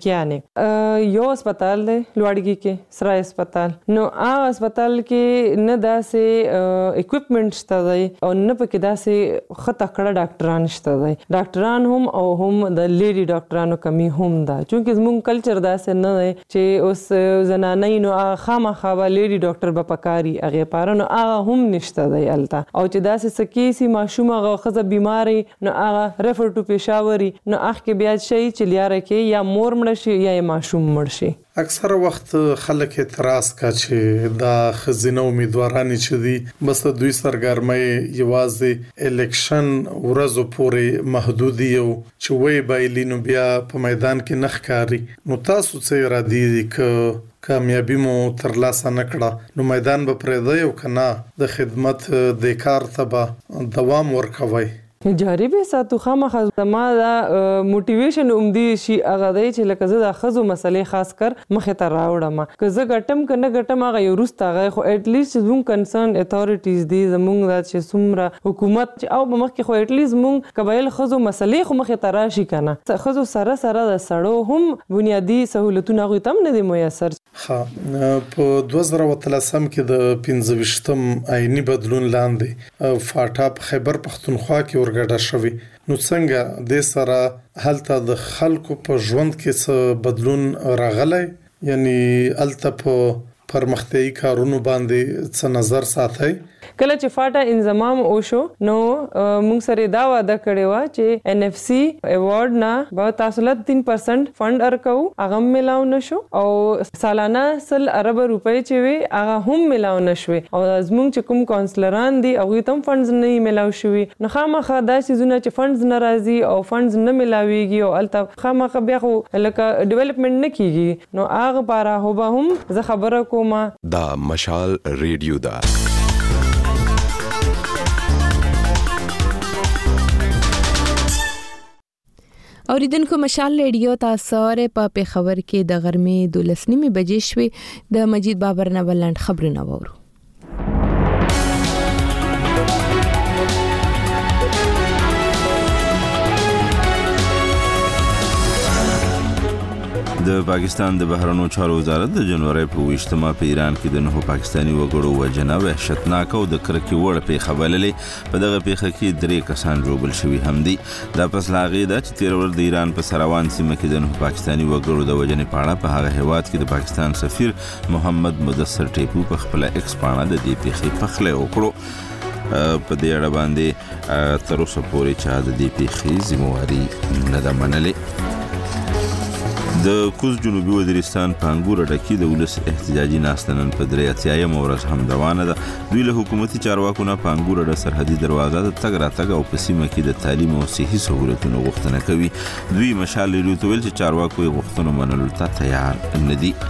جنکیانې. یو هسپتال دی لوړګي کې سرای هسپتال، نو هغه هسپتال کې نه داسې اکوپمنټ شته دی او نه پکې داسې ښه تکړه ډاکټران شته دی. ډاکټران هم او هم د لیډي ډاکټرانو کمی هم ده، چونکې زموږ کلچر داسې نه دی چې اوس زنانې نو خامخا به لیډي ډاکټر به پکاري هغې پاره، نو هغه هم نشته دی هلته. او چې داسې څه کیسي ماشوم هغه ښځه بیمارې نو هغه ریفر ټو پیشاوري، نو هغه کې بیا شي چې لیاره کې یا مور مړه شي یا یې ماشوم مړ شي. اکثره وخت خلک اعتراض کا چې دا خزینه امیدوارانی چې دي بس دوی سرګرمۍ یوازې الیکشن ورځو پورې محدودي او چې وی بایلینو بیا په میدان کې نخ کاری. نو تاسو څه را دي ک کامیابی مو ترلاسه نکړه نو میدان به پرې دی او کنه د خدمت د کار ته به دوام ورکوي؟ جاری به ساتو خامخا زما دا موټیویشن اومدي شي هغه دی چې لکه زه د ښځو مسلې خاص کر مخې ته راوړم، که زه ګټم که نه ګټم هغه یو وروسته هغه خو ایټلیسټ زموږ کنسرن اتھارټیز دي زموږ دا چې څومره حکومت چې او په مخکې خو ایټلیسټ زموږ قبایل ښځو مسلې خو مخې ته راشي که نه. ښځو سره سره د سړو هم بنیادي سهولتونه هغوی ته هم نه دي میسر. ښه، په دوه زره اتلسم کې د پنځه ویشتم آئیني بدلون لاندې فاټا په خیبر پختونخوا کې ورګډه شوې. نو څنګه د سره هلته د خلکو په ژوند کې څه بدلون راغلی؟ یعنی هلته په پرمختیایي کارونو باندې څه نظر ساتئ؟ کله چې فاټا انضمام وشو نو موږ سره دا وعده کړې و چې ان اف سی ایوارډ نه به تاسو له تین پرسنټ فند ورکو هغه ملاو نشو او سالانه سل ارب روپۍ چې وي هغه هم ملاو نشوي او زموږ چې کوم کونسلران دي هغه تم فندز نه ملاو شوي نو خامخا دا سيزونه چې فندز ناراضي او فندز نه ملاويږي او الته خامخا بیا خو لکه ډیولپمنٹ نه کیږي نو هغه بارا هو به هم زه خبره کوم دا مشال ریډیو دا اوریدونکو مشال ریډیو تاسو ر په پیښور کې د غرمې دولس نیمه بجې شوې د مجید بابر نه بلند خبرونه وورو د پاکستان د بهرنیو چارو وزارت د جنوري په ویشتمه په ایران کې د نهو پاکستانی وګړو وژنه وحشتناک او د کرکې وړ پیښه بللې په دغه پیښه کې درې کسان ژوبل شوي هم دي دا پس لاغې ده چې تیر ورځ د ایران په سروان سیمه کې د نهو پاکستانی وګړو د وژنې په اړه په هغه هیواد کې د پاکستان سفیر محمد مدثر ټیپو په خپل ایکس پاڼه د دې پیښې پخلی وکړو په دې اړه باندې تر اوسه پورې چا د دې پیښې ذمہواري نه ده منلې د کوز جنوبي وزیرستان په انګور ډکی د ولس احتجاجي ناستنن په درې اتیایم ورځ هم روانه ده دوی له حکومتي چارواکو نه په انګور د سرحدي دروازه د تګ راتګ او په سیمه کې د تعلیم او صحي سہولتونو غوښتنه کوي دوی مشال لري تویل چې چارواکو یې غوښتنو منلو ته تیار نه دي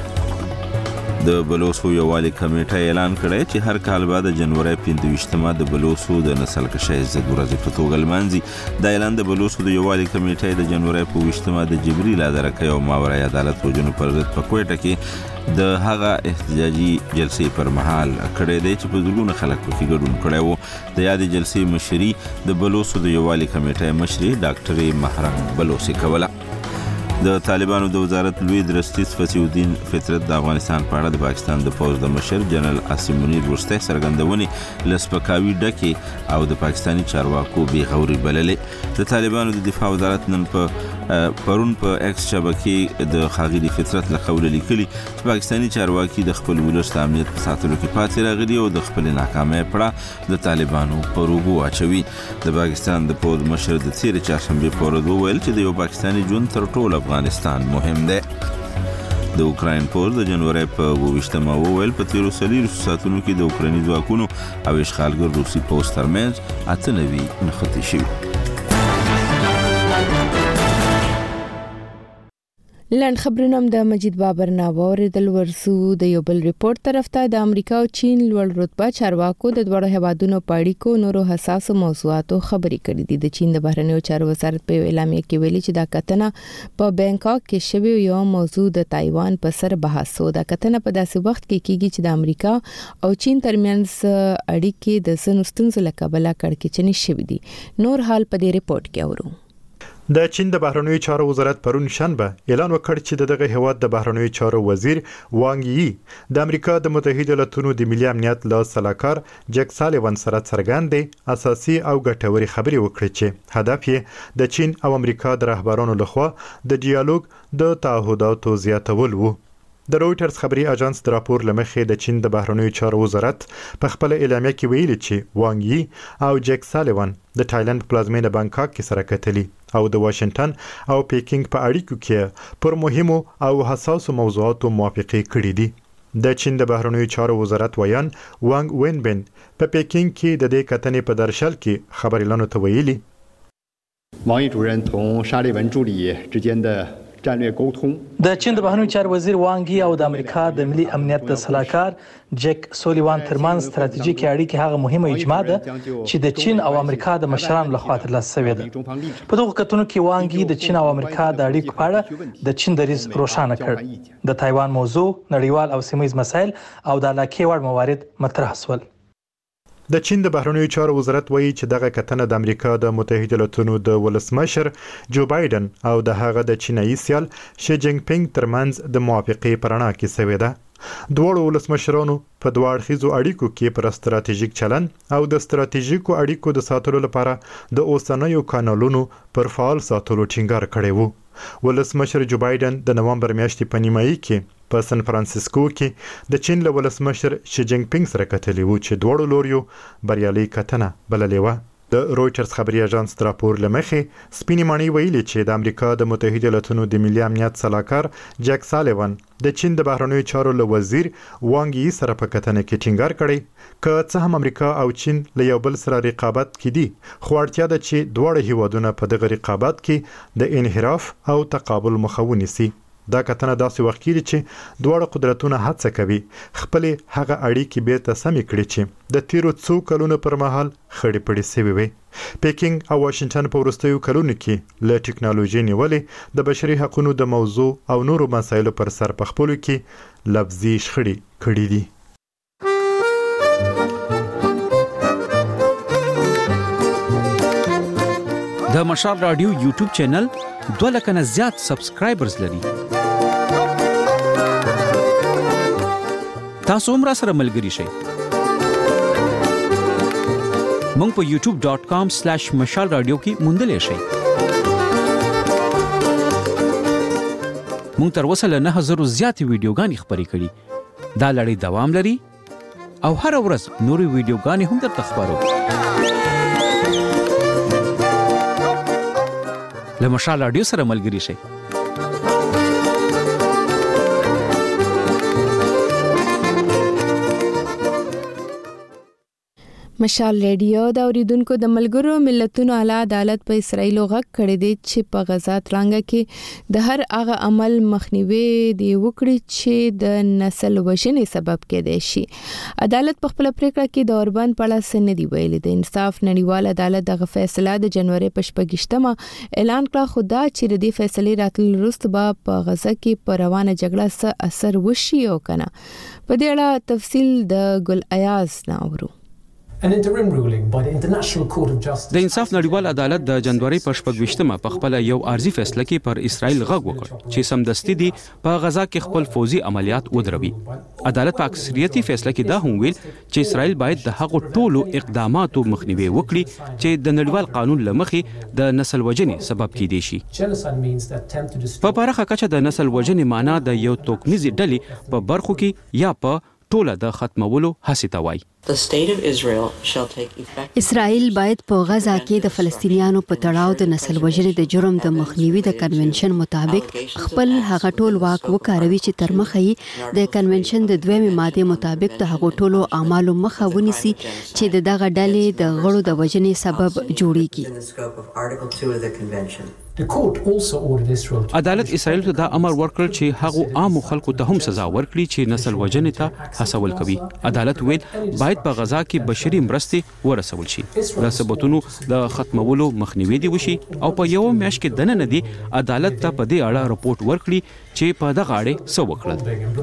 د بلوسو یووالي کمیټه اعلان کړی چې هر کال بعد د جنوري پنځه د بلوسو د نسل کشي عزت ورځ په توګه لمانځي دا اعلان د بلوسو د یووالي کمیټې د جنوري په ویشتمه د جبري لادرکه او ماورای عدالت وجنو پر ضد په کوټه کې د هغه احتجاجي جلسې پر مهال کړی دی چې په زرګونه خلک پکې ګډون کړی وو د یادې جلسې مشري د بلوسو د یووالي کمیټې مشري ډاکټر محرم بلوسي کوله د طالبانو د وزارت لوی درستیز فصیح الدین فطرت د افغانستان په اړه د پاکستان د پوز د مشر جنرال عاصم منیر ورسته سرګندونې لسپکاوي ډکه او د پاکستانی چارواکو بي غوري بللې د طالبانو د دفاع وزارت نن په پرون په ایکس شبکې د خاغلی فطرت لقول لیکلي چې پاکستانی چارواکي د خپل ولس د امنیت په ساتلو کې پاتې راغلي او د خپل ناکامۍ پړه د طالبانو پر وګو اچوي د پاکستان د پوز مشر د تیر چهارشنبه په ورځ وویل چې د یو پاکستانی ژوند تر ټولو افغانستان مهم دی د اوکراین پوز د جنوري په ویشتمه وویل په تیرو سلیرو ساعتونو کې د اوکرایني ځواکونو او اشغالګر روسي پوز ترمنځ اته نوي نښتې شوي لاند خبرونه د مجید بابر ناوور د ورسو د یو بل ریپورت طرف ته د امریکا او چین لوړ رتبه چارواکو د دوه هیوادونو په اړیکو نورو حساسو موضوعاتو خبرې کړې دي د چین د بهرنیو چارو وزارت په اعلامیه کې ویلي چې دا کتنه په بانکاک کې شوی یو موضوع د تایوان په سر بحث و دا کتنه په داسې وخت کې کیږي چې د امریکا او چین ترمنځ اړیکې د سنستونز له کبله کړکېچنې شوې دي نور حال په دې ریپورت کې اورو د چین د بهرنیو چارو وزارت پرون شنبه اعلان وکړ چې دغه هیواد د بهرنیو چارو وزیر وانګ یي د امریکا د متحده ایالاتونو د ملي امنیت له سلاکار جک سالیوان سره څرګندې اساسي او ګټوري خبرې وکړي چې هدف یې د چین او امریکا د رهبرانو لخوا د ډیالوګ د تعهداتو زیاتول وو د رويټرز خبري اژانس د راپور لمخې د چین د بهرنیو چارو وزارت په خپل اعلامیه کې ویلي چې وانګ یي او جک سالیوان د تایلند پلازمینه بانکاک کې سره کتلي او د واشنگټن او پیکینګ په اړیکو کې پر مهمو او حساسو موضوعاتو موافقه کړې دي د چین د بهرنیو چارو وزارت ویان وانګ وینبن په پیکینګ کې د دې کتنې په درشل کې خبريالانو ته ویلي 王毅主任同沙利文助理之间的 د چین د بهرنیو چارو وزیر وانګ یي او د امریکا د ملي امنیت د سلاکار جک سولیوان ترمن ستراتیژیکي اړیکې هغه مهمه اجماع ده چې د چین او امریکا د مشرانو لخوا ترلاسه شوې ده په دغه کتنو کې وانګ یي د چین او امریکا د اړیکو په اړه د چین دریځ روښانه کړ د تایوان موضوع نړیوال او سیمه ییز مسایل او د علاقې وړ موارد مطرح شول د چین د بهرنیو چارو وزارت وایي چې دغه کتنه د امریکا د متحده ایالاتونو د ولسمشر جو بایدن او د هغه د چینایي سیال شي جینګ پینګ ترمنځ د موافقې پرانا کې شوې ده دوه ولسمشرانو په دوه اړخیزو اړیکو کې پر ستراتیژیک چلن او د ستراتیژیکو اړیکو د ساتلو لپاره د اوسنیو کانالونو پر فعال ساتلو ټینګار کړی وو ولسمشر جو بایدن د نومبر میاشتې په نیمایي کې په سن فرانسیسکو کې د چین له ولسمشر شي جینګ پینګ سره کتلې وو چې دواړو لوریو بریالي کتنه بللې وه. د رويټرز خبري اژانس راپور لمخې سپینې مانی ویلي چې د امریکا د متحده ایالاتونو د ملي امنیت سلاکار جک سالیوان د چین د بهرنیو چارو له وزیر وانګ یي سره په کتنه کې ټینګار کړی که څه هم امریکا او چین له یو بل سره رقابت کې دي، خو اړتیا ده چې دواړه هیوادونه په دغه رقابت کې د انحراف او تقابل مخه ونیسي. دا کتنه داسې وخت کې چې دواړه قدرتونه هڅه کوي خپل هغه اړیکې بیرته سمې کړي چې د تیرو څو کلونو پر مهال خړې پړې سوي وي. پیکینګ او واشنگټن په وروستیو کلونو کې له ټکنالوژي نیولې د بشري حقوقو د موضوع او نورو مسایلو پر سر په خپلو کې لفظي شخړې کړې دي. د مشال رادیو یوټیوب چینل دوه لکه نه زیات سبسکرایبرز لري. تاسو هم را سره ملګري شئ. مونږ په یوټیوب ډاٹ کام سلیش مشال رادیو کې موندلی شئ. مونږ تر اوسه له نه زره زیاتې ویډیوګانې خپرې کړي. دا لړۍ دوام لري او هر ورځ نورې ویډیوګانې هم درته خپرو. له مشال رادیو سره ملګري شئ. مشال ریډیو د اوریدونکو د ملګرو ملتونو اعلی عدالت په اسرایل غږ کړی دی چې په غزا ترانګه کې د هر هغه عمل مخنیوي دی وکړي چې د نسل وژنې سبب کېدای شي. عدالت په خپل پریکړه کې د اوربند په اړه څه نه دی ویلي. د انصاف نړیوال عدالت دغه فیصله د جنوري په شپږشتمه اعلان کړه، خو دا چې د دې فیصلې راتلل وروسته به په غزا کې په روانه جګړه څه اثر وشي او کنه. په دې اړه تفصیل د ګل ایاز ناورو. د انصاف نړیوال عدالت د جنوري په شپږویشتمه په خپل یو عارضي فیصله کې پر اسرائیل غږ وکړ چې سمدستي دي په غزا کې خپل فوزي عملیات ودروي. عدالت په اکثریتي فیصله کې دا هم ویل چې اسرائیل باید د هغو ټولو اقداماتو مخنیوي وکړي چې د نړیوال قانون لمخې د نسل وژنې سبب کېدای شي. په پراخه کچه د نسل وژنې معنی د یو توکمیزې ډلې په برخو کې یا په ټوله د ختمولو هڅې ته وایي. اسرائیل باید په غزا کې د فلسطینیانو په تړاو د نسل وژنې د جرم د مخنیوي د کنونشن مطابق خپل هغه ټول واک وکاروي چې تر مخه یې د کنونشن د دویمې ماده مطابق د هغو ټولو اعمالو مخه ونیسي چې د دغه ډلې د غړو د وژنې سبب جوړیږي. عدالت اسرائیل ته دا امر ورکړ چې هغو عامو خلکو ته هم سزا ورکړي چې نسل وژنې ته هڅول کوي. عدالت ویل باید په غزا کې بشري مرستې ورسول شي، د ثبتونو د ختمولو مخنیوي دی وشي او په یو میاشت کې دننه دی عدالت ته په دې اړه رپورټ ورکړي چې په دغه اړه څه وکړل.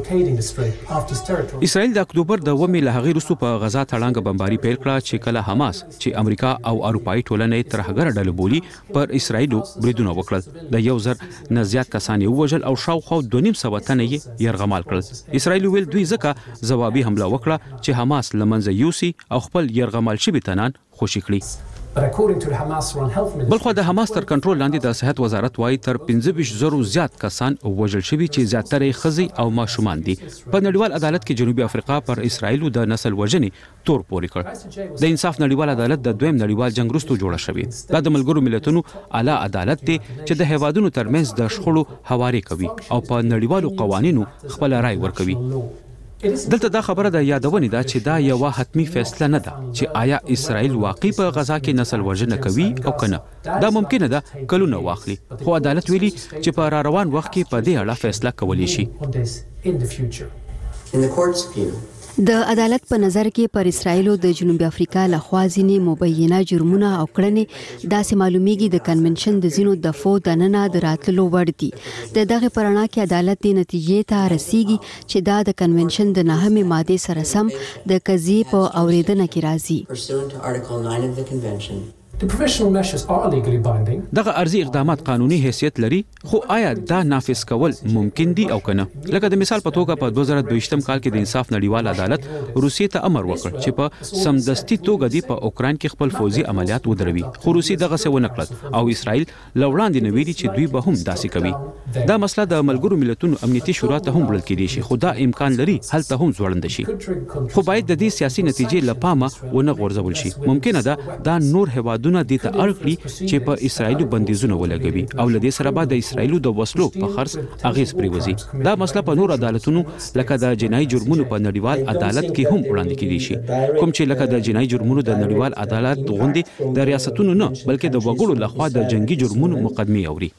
اسرائیل د اکتوبر د اوومې له هغې وروسته په غزا تړانګه بمباري پیل کړه چې کله حماس چې امریکا او اروپایي ټولنې ترهګره ډله بولي پر اسرائیلو بریدونه وکړل. د یو زر نه زیات کسان یې ووژل او شاوخوا دوه نیم سوه تنه یې یرغمال کړل. اسرائیل ویل دوی ځکه ځوابي حمله وکړه چې حماس له منځه یوسي او خپل یرغمال شوي تنان خوشي کړي. بلخوا د حماس تر کنټرول لاندې د صحت وزارت وايي تر پنځه ویشت زرو زیات کسان وژل شوي چې زیاتره یې ښځې او ماشومان دي. په نړیوال عدالت کې جنوبي افریقا پر اسرائیلو د نسل وژنې تور پورې کړ. د انصاف نړیوال عدالت د دویم نړیوال جنګ وروسته جوړه شوې. دا د ملګرو ملتونو اعلی عدالت دی چې د هیوادونو ترمنځ د شخړو هواري کوي او په نړیوالو قوانینو خپل رائے ورکوي. دلته دا خبره د یادونې ده چې دا یوه حتمی فیصله نه ده چې آیا اسرائیل واقعي په غزا کې نسل وژنه کوي او کنه. دا ممکنه ده کلونه واخلي، خو عدالت ویلي چې په را روان وخت کې په دې اړه فیصله کولی شي. د عدالت په نظر کې پر اسرائیلو د جنوبي افریقا لخوا ځینې مبینه جرمونه او کړنې داسې معلومیږي د کنونشن د ځینو دفعو دننه د راتللو وړ دي. د دغه پرانا کې عدالت دې نتیجې ته رسیږي چې دا د کنونشن د نهمې ماده سره سم د قضیې په اوریدنه کې راځي. دغه ارزي اقدامات قانوني حیثیت لري خو آیا دا نافذ کول ممکن دي او کنه؟ لکه د مثال په توګه په دوه زره دوه کال کې د انصاف نړیوال عدالت روسیې ته امر وکړ چې په سمدستي توګه دی په اوکران کې خپل فوزي عملیات ودروي، خو روسي دغه څه ونه کړل او اسرائیل لوړاندې نویلي چې دوی به هم داسې کوي. دا مسله د ملګرو ملتونو امنیتي شورا ته هم وړل کېدی شي، خو دا امکان لري هلته هم ځوړند شي، خو باید د دې سیاسي نتیجې لپاره ونه غورځول شي. ممکنه ده دا نور هوادونه د ته اړ کړي چې په اسرائیلو بندیزونه ولګوي او لدې سره به د اسرائیلو د وسلو په خرڅ اغیز پریوزي. دا مسله په نور عدالتونو لکه د جنایي جرمونو په نړیوال عدالت کې هم وړاندې کېدی شي، کوم چې لکه د جنایي جرمونو د نړیوال عدالت غونډې د ریاستونو نه بلکې د وګړو لخوا د جنگي جرمونو مقدمې اوري.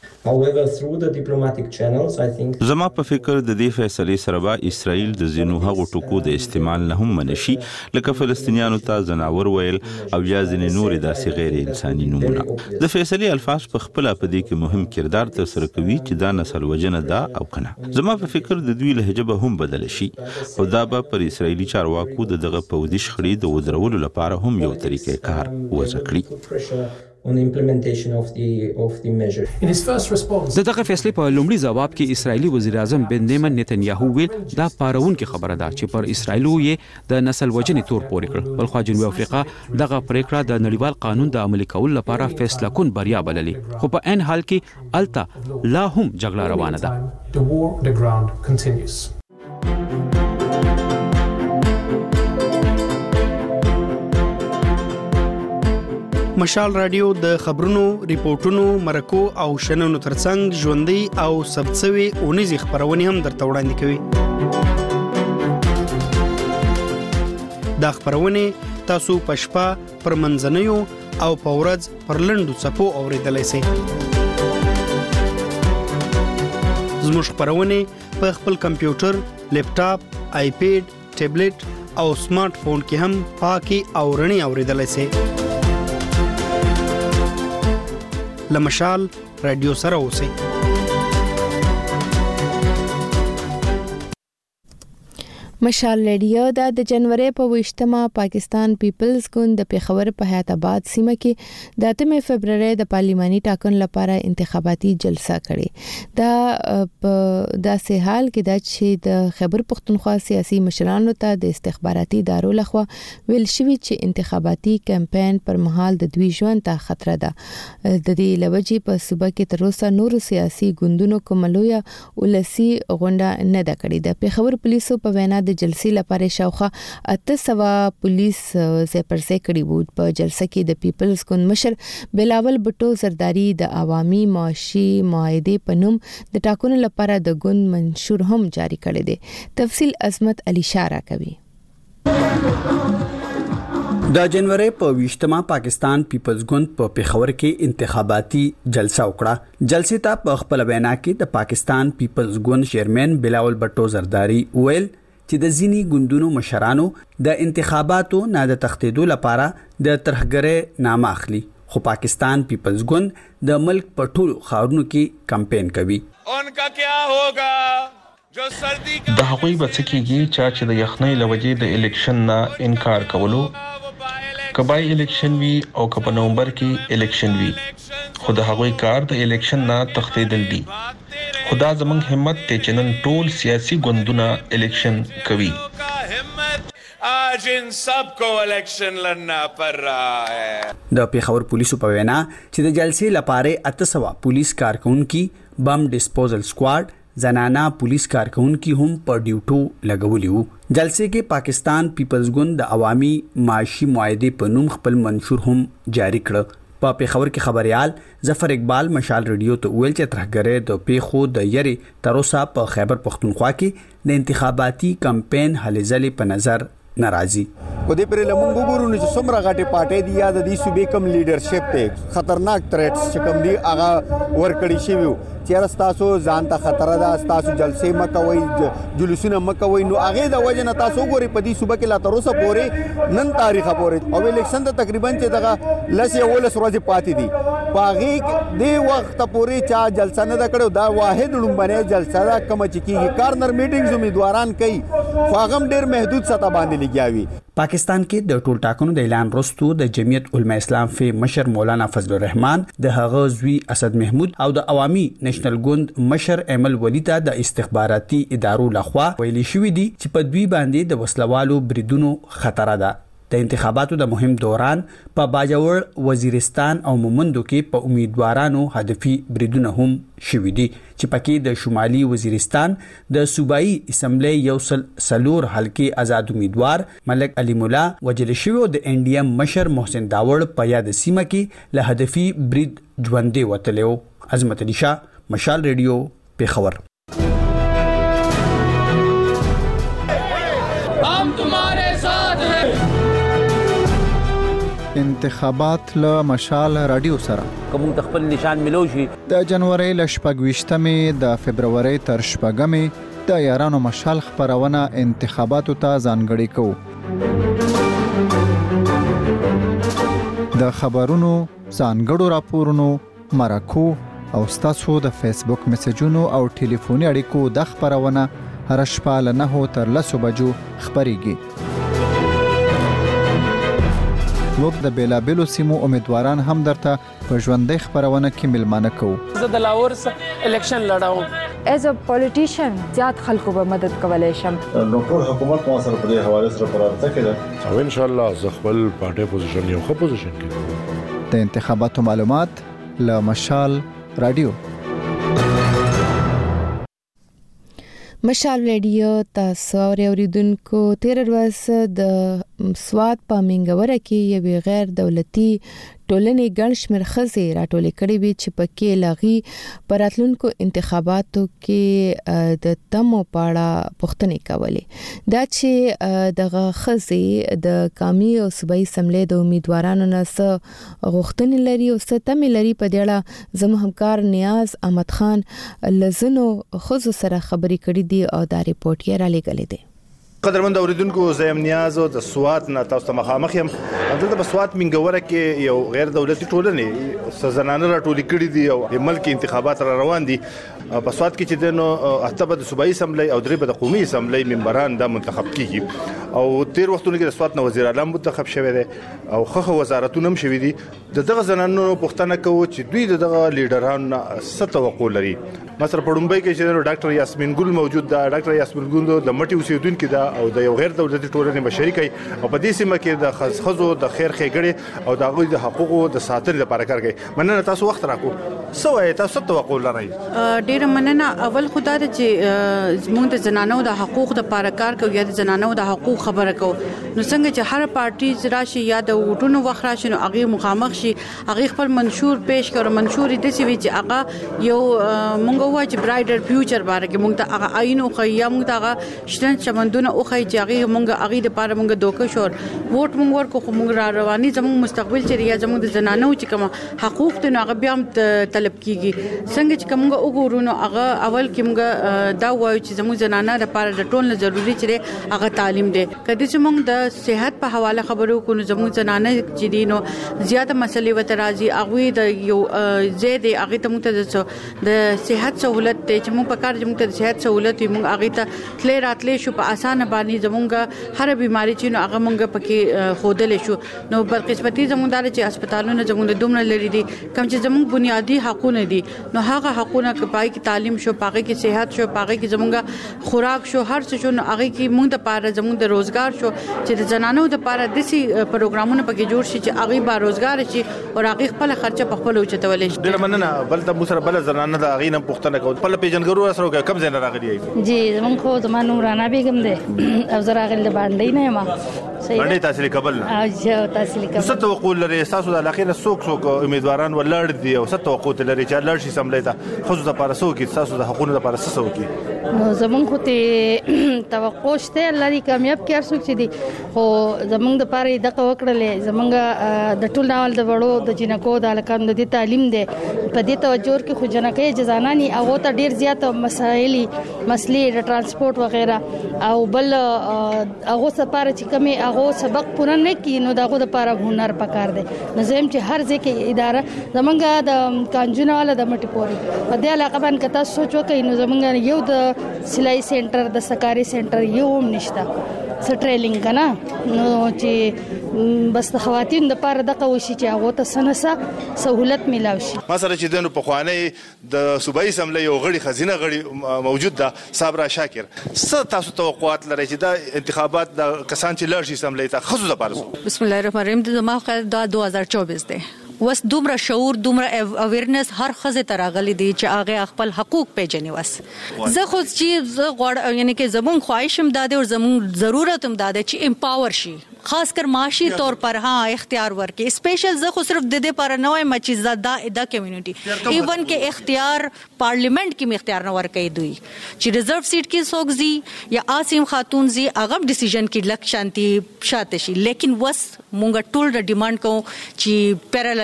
زما په فکر د دې فیصلې سره به اسرائیل د زینو هغو ټکو د استعمال نه هم منشي، لکه فلسطینیانو ته زناور ویل او یا ځینې نورې داسې غیر انساني نمونه. د فیصلې الفاظ په خپل په دې کې مهم کردار تر سره کوي چې دا نسل وجنه ده او کنه. زما په فکر د دوی لهجه به هم بدل شي او دا به پر اسرائیلي چارواکو د دغه پودي شخړې د ودرولو لپاره هم یو طریقې کار وضع کړي. د دغه فیصلې په لومړي ځواب کې اسرائیلي وزیر اعظم بنیامین نتنیاهو ویل دا پارونکې خبره ده چې پر اسرائیلو یې د نسل وجنې تور پورې کړ. بلخوا جنوبي افریقا دغه پریکړه د نړیوال قانون د عملي کولو لپاره فیصله کون بریا بللې، خو په عین حال کې الته لا هم جګړه روانه ده. مشال رادیو د خبرونو، ریپورتونو، مرکو او شننو ترڅنګ ژوندۍ او ثبتسوي اونیزې خبرونه هم درته وړاندې کوي. دا خبرونه تاسو په شپه پر منځنیو او په ورځ پر لنډو څپو اوریدلای شئ. زموږ خبرونه په خپل کمپیوټر، لیپټاپ، آیپیډ، ټابلیټ او سمارټ فون کې هم پاکي او رڼي اوریدلای شئ. لمشال رادیو سره اوسئ. مشال رادیو د جنوري په ویشتمه پاکستان پیپلز ګوند د پیښور په حیات آباد سیمه کې د اتمه فبرवरी د پارلیماني ټاکنو لپاره انتخاباتي جلسه کړې. دا په داسې حال کې د چې د خیبر پختونخوا سیاسي مشرانو ته د استخباراتي ادارو لخوا ویل شوی چې انتخاباتي کمپاین پر مهال د دوی ژوند ته خطر ده. د دې لوجې په صوبه کې تر اوسه نور سیاسي ګوندونو کوملویا ولسی غونډه نه ده کړې. د پیښور پولیسو په وینا د جلسې لپاره شاوخه اته سوه پولیس زپرسه کړي وو. په جلسه کې د پیپلز ګوند مشر بلاول بټو زرداری د عوامي معاشي معاهده په نوم د ټاکنو لپاره د ګوند منشور هم جاری کړی دی. تفصیل عظمت علي شارا کوي. د جنوري په ویشتمه پاکستان پیپلز ګوند په پیښور کې انتخاباتي جلسه وکړه. جلسې ته په خپل وینا کې د پاکستان پیپلز ګوند چیرمن بلاول بټو زرداری ویل چې د ځینی ګوندونو مشرانو د انتخاباتو نه د تختیدو لپاره د ترهګرۍ نامه اخلي، خو پاکستان پیپلز ګوند د ملک په ټولو ښارونو کې کمپاین کوي. انکا کیا ہوگا جو سردی د هغوی به څه کېږي چې د یخنۍ له وجې د الیکشن نه انکار کولو، کبای الیکشن وی او که په نومبر کې الیکشن وی، خو د هغوی کار د الیکشن نه تختیدل دي. خدا زمنګ همت ته چنن ټول سیاسي ګوندونه الیکشن کوي. آج ان سب کو الیکشن لڑنا پڑ رہا ہے. د پیښور پولیسو په وینا چې د جلسې لپاره اته سوه پولیس کارکونکو بم ډیسپوزل سکواډ زنانا پولیس کارکونکو هم په ډیوټو لګولي وو. جلسې کې پاکستان پیپلز ګوند د عوامي معاشي معاهده په نوم خپل منشور هم جاری کړ. په پیښور کې خبريال ظفر اقبال مشال رادیو ته ویل چې ترهګرۍ د پیښو د یری تروسا په خیبر پختونخوا کې د انتخاباتي کمپاین هلې ځلې په نظر ناراضي. په دې پر لمونږ وګورو چې څومره غټه پارټي دی یا د دې صوبې کم لیډرشپ ته خطرناک تریټس چې کوم دی هغه ورکړی شي وو چې تاسو ځان ته خطر ده، تاسو جلسې مکوئ، جلوسونه مکوئ، نو هغه د وجه نه تاسو ګوري په دې صوبې کې لا تر اوسه پورې نن تاریخه پورې او الیکشن ته تقریبا چې دغه لس یا ولس ورځې پاتې دي. پاغي د وخت پورې چا جلسه نه کړو. دا واحد لومبنه جلسه دا کوم چې کیږي کارنر میټینګز امیدواران کوي خو هغه ډېر محدود سطح باندې لګیاوي. پاکستان کې د ټول ټاکنو د اعلان وروسته د جمعیت علماء اسلام فی مشر مولانا فضل الرحمن د هغه زوی اسد محمود او د عوامي نېشنل ګوند مشر ایمل ولی ته د استخباراتي ادارو لخوا ویلي شوې دي چې په دوی باندې د وسلوالو بریدونو خطر ده. د انتخاباتو د مهم دوران په باجوړ، وزیرستان او مومندو کې په امیدوارانو هدفي بریدونه هم شوي دي چې پکې د شمالي وزیرستان د صوبایي اسمبلی یو سل سلور حلقې آزاد امیدوار ملک علي مولا وجل شوی د انډیم مشر محسن داوړ په یاد سیمه کې له هدفي برید ژوندې وتلو. عظمت علي شاه، مشال ریډیو، پیښور. انتخابات له مشال رادیو سره کوم خپل نشان ملو شي د جنوري ل شپږ د فبرवरी تر شپږمې د یارانو مشال خبرونه انتخاباتو ته ځانګړي کوو. د خبرونو ځانګړو راپورونو مرکو او ستاسو د فیسبوک میسجونو او ټلیفوني اړیکو د خبرونه هر شپه له نه تر لسو بجو خبريږي. موږ د بیلابیلو سیمو امیدواران هم درته په ژوندۍ خبرونه کې ملمانه کوو. زه د لاهور څخه الیکشن لړاوم. ایز ا پولیټیشن زیات خلکو به مدد کولای شم. نو ټول حکومت مو سره په دې حواله سره پرارته کړه او ان شاء الله زه خپل پارټي پوزیشن یو ښه پوزیشن کې. د انتخاباتو معلومات له مشال رادیو. مشال ریډیو تاسو اوریدونکو تیر ورځ د سواد په منګوره کې یو غیر دولتي ټولنې ګڼ شمېر ښځې راټولې کړې وې چې پکې لغي پراتلونکو انتخاباتو کې د تمو پاړه پوښتنې کولې. دا چې دغه ښځې د قومي او صوبایي اسمبلی د امیدوارانو نه څه غوښتنې لري او څه تمې لري په دې اړه زموږ همکار نیاز احمد خان لزنو ښځو سره خبرې کړې دي او دا ریپورت یې را لېږلی دی. قدرمند اوریدونکو زم نیاز او د سوات نه تاسو ته مخامخ یم. دلته په سوات منګوره کې یو غیر دولتي ټولنې سزنانه راټولې کړې دي او ملک انتخابات را روان دي. په سوات کې چې دنو اته د صوبایي اسمبلی او درې د قومي اسمبلی ممبران د منتخب کیږي او تیر وختونو کې د سوات نو وزیر اعلی منتخب شوی دی او خخه وزارتونه هم شوی دي. دغه زنانو پوښتنه کوي چې دوی دغه لیډرانو څه توقع لري. مثلا په ډومبۍ کې چې ډاکټر یاسمین ګل موجود ده. ډاکټر یاسمین ګل د مټي اوسیدونکو ده او د یو غیر دولتي ټولنې بشري کوي او په دې سیمه کې د خزخزو د خیر ښېګړې او د غوي د حقوقو د ساتنې لپاره کار کوي. مننه تاسو وخت راکو. سو وای تاسو توقع لرئ؟ ډېر مننه. اول خدای ته چې موږ د زنانو د حقوق د لپاره کار کوو یا د زنانو د حقوق خبره کوو نو څنګه چې هر پارټي راشي یا د وټونو وخت راشي نو هغه مخامخ شي هغه خپل منشور پیش کړي. منشور دې چې وی چې هغه یو موږ وایو چې برایډر فیوچر باره کې موږ ته هغه عینو خو یا موږ ته هغه شتن چمندونه او خای چې هغه موږ هغه د لپاره موږ دوکه شور ووټ موږ ورکو خو موږ را رواني زموږ مستقبل چې یا زموږ د زنانو چې کوم حقوق ته هغه بیا طلب کیږي. څنګه چې کومه وګورو نو هغه اول کې موږ دا وایو چې زموږ زنانه د لپاره د ټول ضروري چې هغه تعلیم دی. کله چې موږ د صحت په حواله خبرو کوو زموږ زنانه چې دي نو زیاته مسلې وته راځي هغه د یو زید هغه ته موږ د صحت سہولت ته چې موږ په کار چې موږ ته صحت سہولت موږ هغه ته تلې راتلې شو په اسانه باندې زموږ هر بیماری چې نو هغه موږ پکې خودلې شو. نو بل قسمتي زموږ دار چې هسپتالونه زموږ دومره لري دي کوم چې زموږ بنیادی حقونه دي نو هغه حقونه کپای کې تعلیم شو پاګه کې صحت شو پاګه کې زموږ خوراک شو هر څه شو نو هغه کې موږ د پاره زموږ د روزګار شو چې د زنانو د پاره د سي پروګرامونه پکې جوړ شي چې هغه با روزګار شي او هغه خپل خرچه په خپل اوچتول شي. ډېر مننه. بل د مو سره بل زنانه د هغه نه پوښتنه کوي په پیژنګرو سره کوم ځای راغلی دی؟ جی زمونږ خو زمانو رانا بیگم دی او زه راغلی باندې نه ما باندې تحصیل قبل نه او تحصیل قبل څه توقع لري تاسو د اخیره څوک څوک امیدواران ولړ دي او څه توقع لري چې لړ شي سملې ته خو د لپاره څوک تاسو د حقوقو لپاره څه څوک نو زمونږ خو ته توقع شته الله دې کامیاب کړي ارڅوک چې دي خو زمونږ د پاره دغه وکړلې زمونږ د ټول ناول د وړو د جنکو د الکانو د تعلیم دی په دې توجه کې خو جنکې جزانانی هغه ته ډیر زیات مسایل مسلې د ترانسپورت وغیرہ او بل هغه سپاره چې کمی هغه سبق پوره نه کړي نو دغه د پاره هنر پکار دی نو زم چې هر ځکه اداره زمونږ د کانجونه والا د مټي پوري په دې علاقه باندې کته سوچ وکړي نو زمونږ یو د سلای سنټر د سکاري سنټر یو هم نشته سټریلینګ کنه نو چې بس د خواتین د پاره دغه وشي چې هغه ته سنسه سہولت ملاوي شي ما سره چې دنه په خوانه د صوبایي سملې یو غړي خزینه غړي موجود ده صابره شاکر څه تاسو توقعات لرئ چې د انتخابات د کسان چې لړ شي سملې ته خصوصا لپاره بسم الله الرحمن الرحیم د ما خیال دا دوه هزار چوبیس دی وس دومره شعور دومره اویرنس هر خزه تراغلی دی چې هغه خپل حقوق پیژني وس زه خو چې زه غواړم یعنی کې زمون خواهشم داده او زمون ضرورت هم داده چې امپاور شي خاص کر معاشي طور پر ها اختیار ورکې سپیشل زه خو صرف د دې پر نه وایم چې زدا ادا کمیونټي ایون کې اختیار پارلیمنت کې اختیار نه ورکې دوی چې ریزرو سیټ کې سوګزي یا آسیم خاتون زی هغه ډیسیژن کې لک شانتي شاته شي لیکن وس مونږ ټول ډیماند کوو چې پیرالل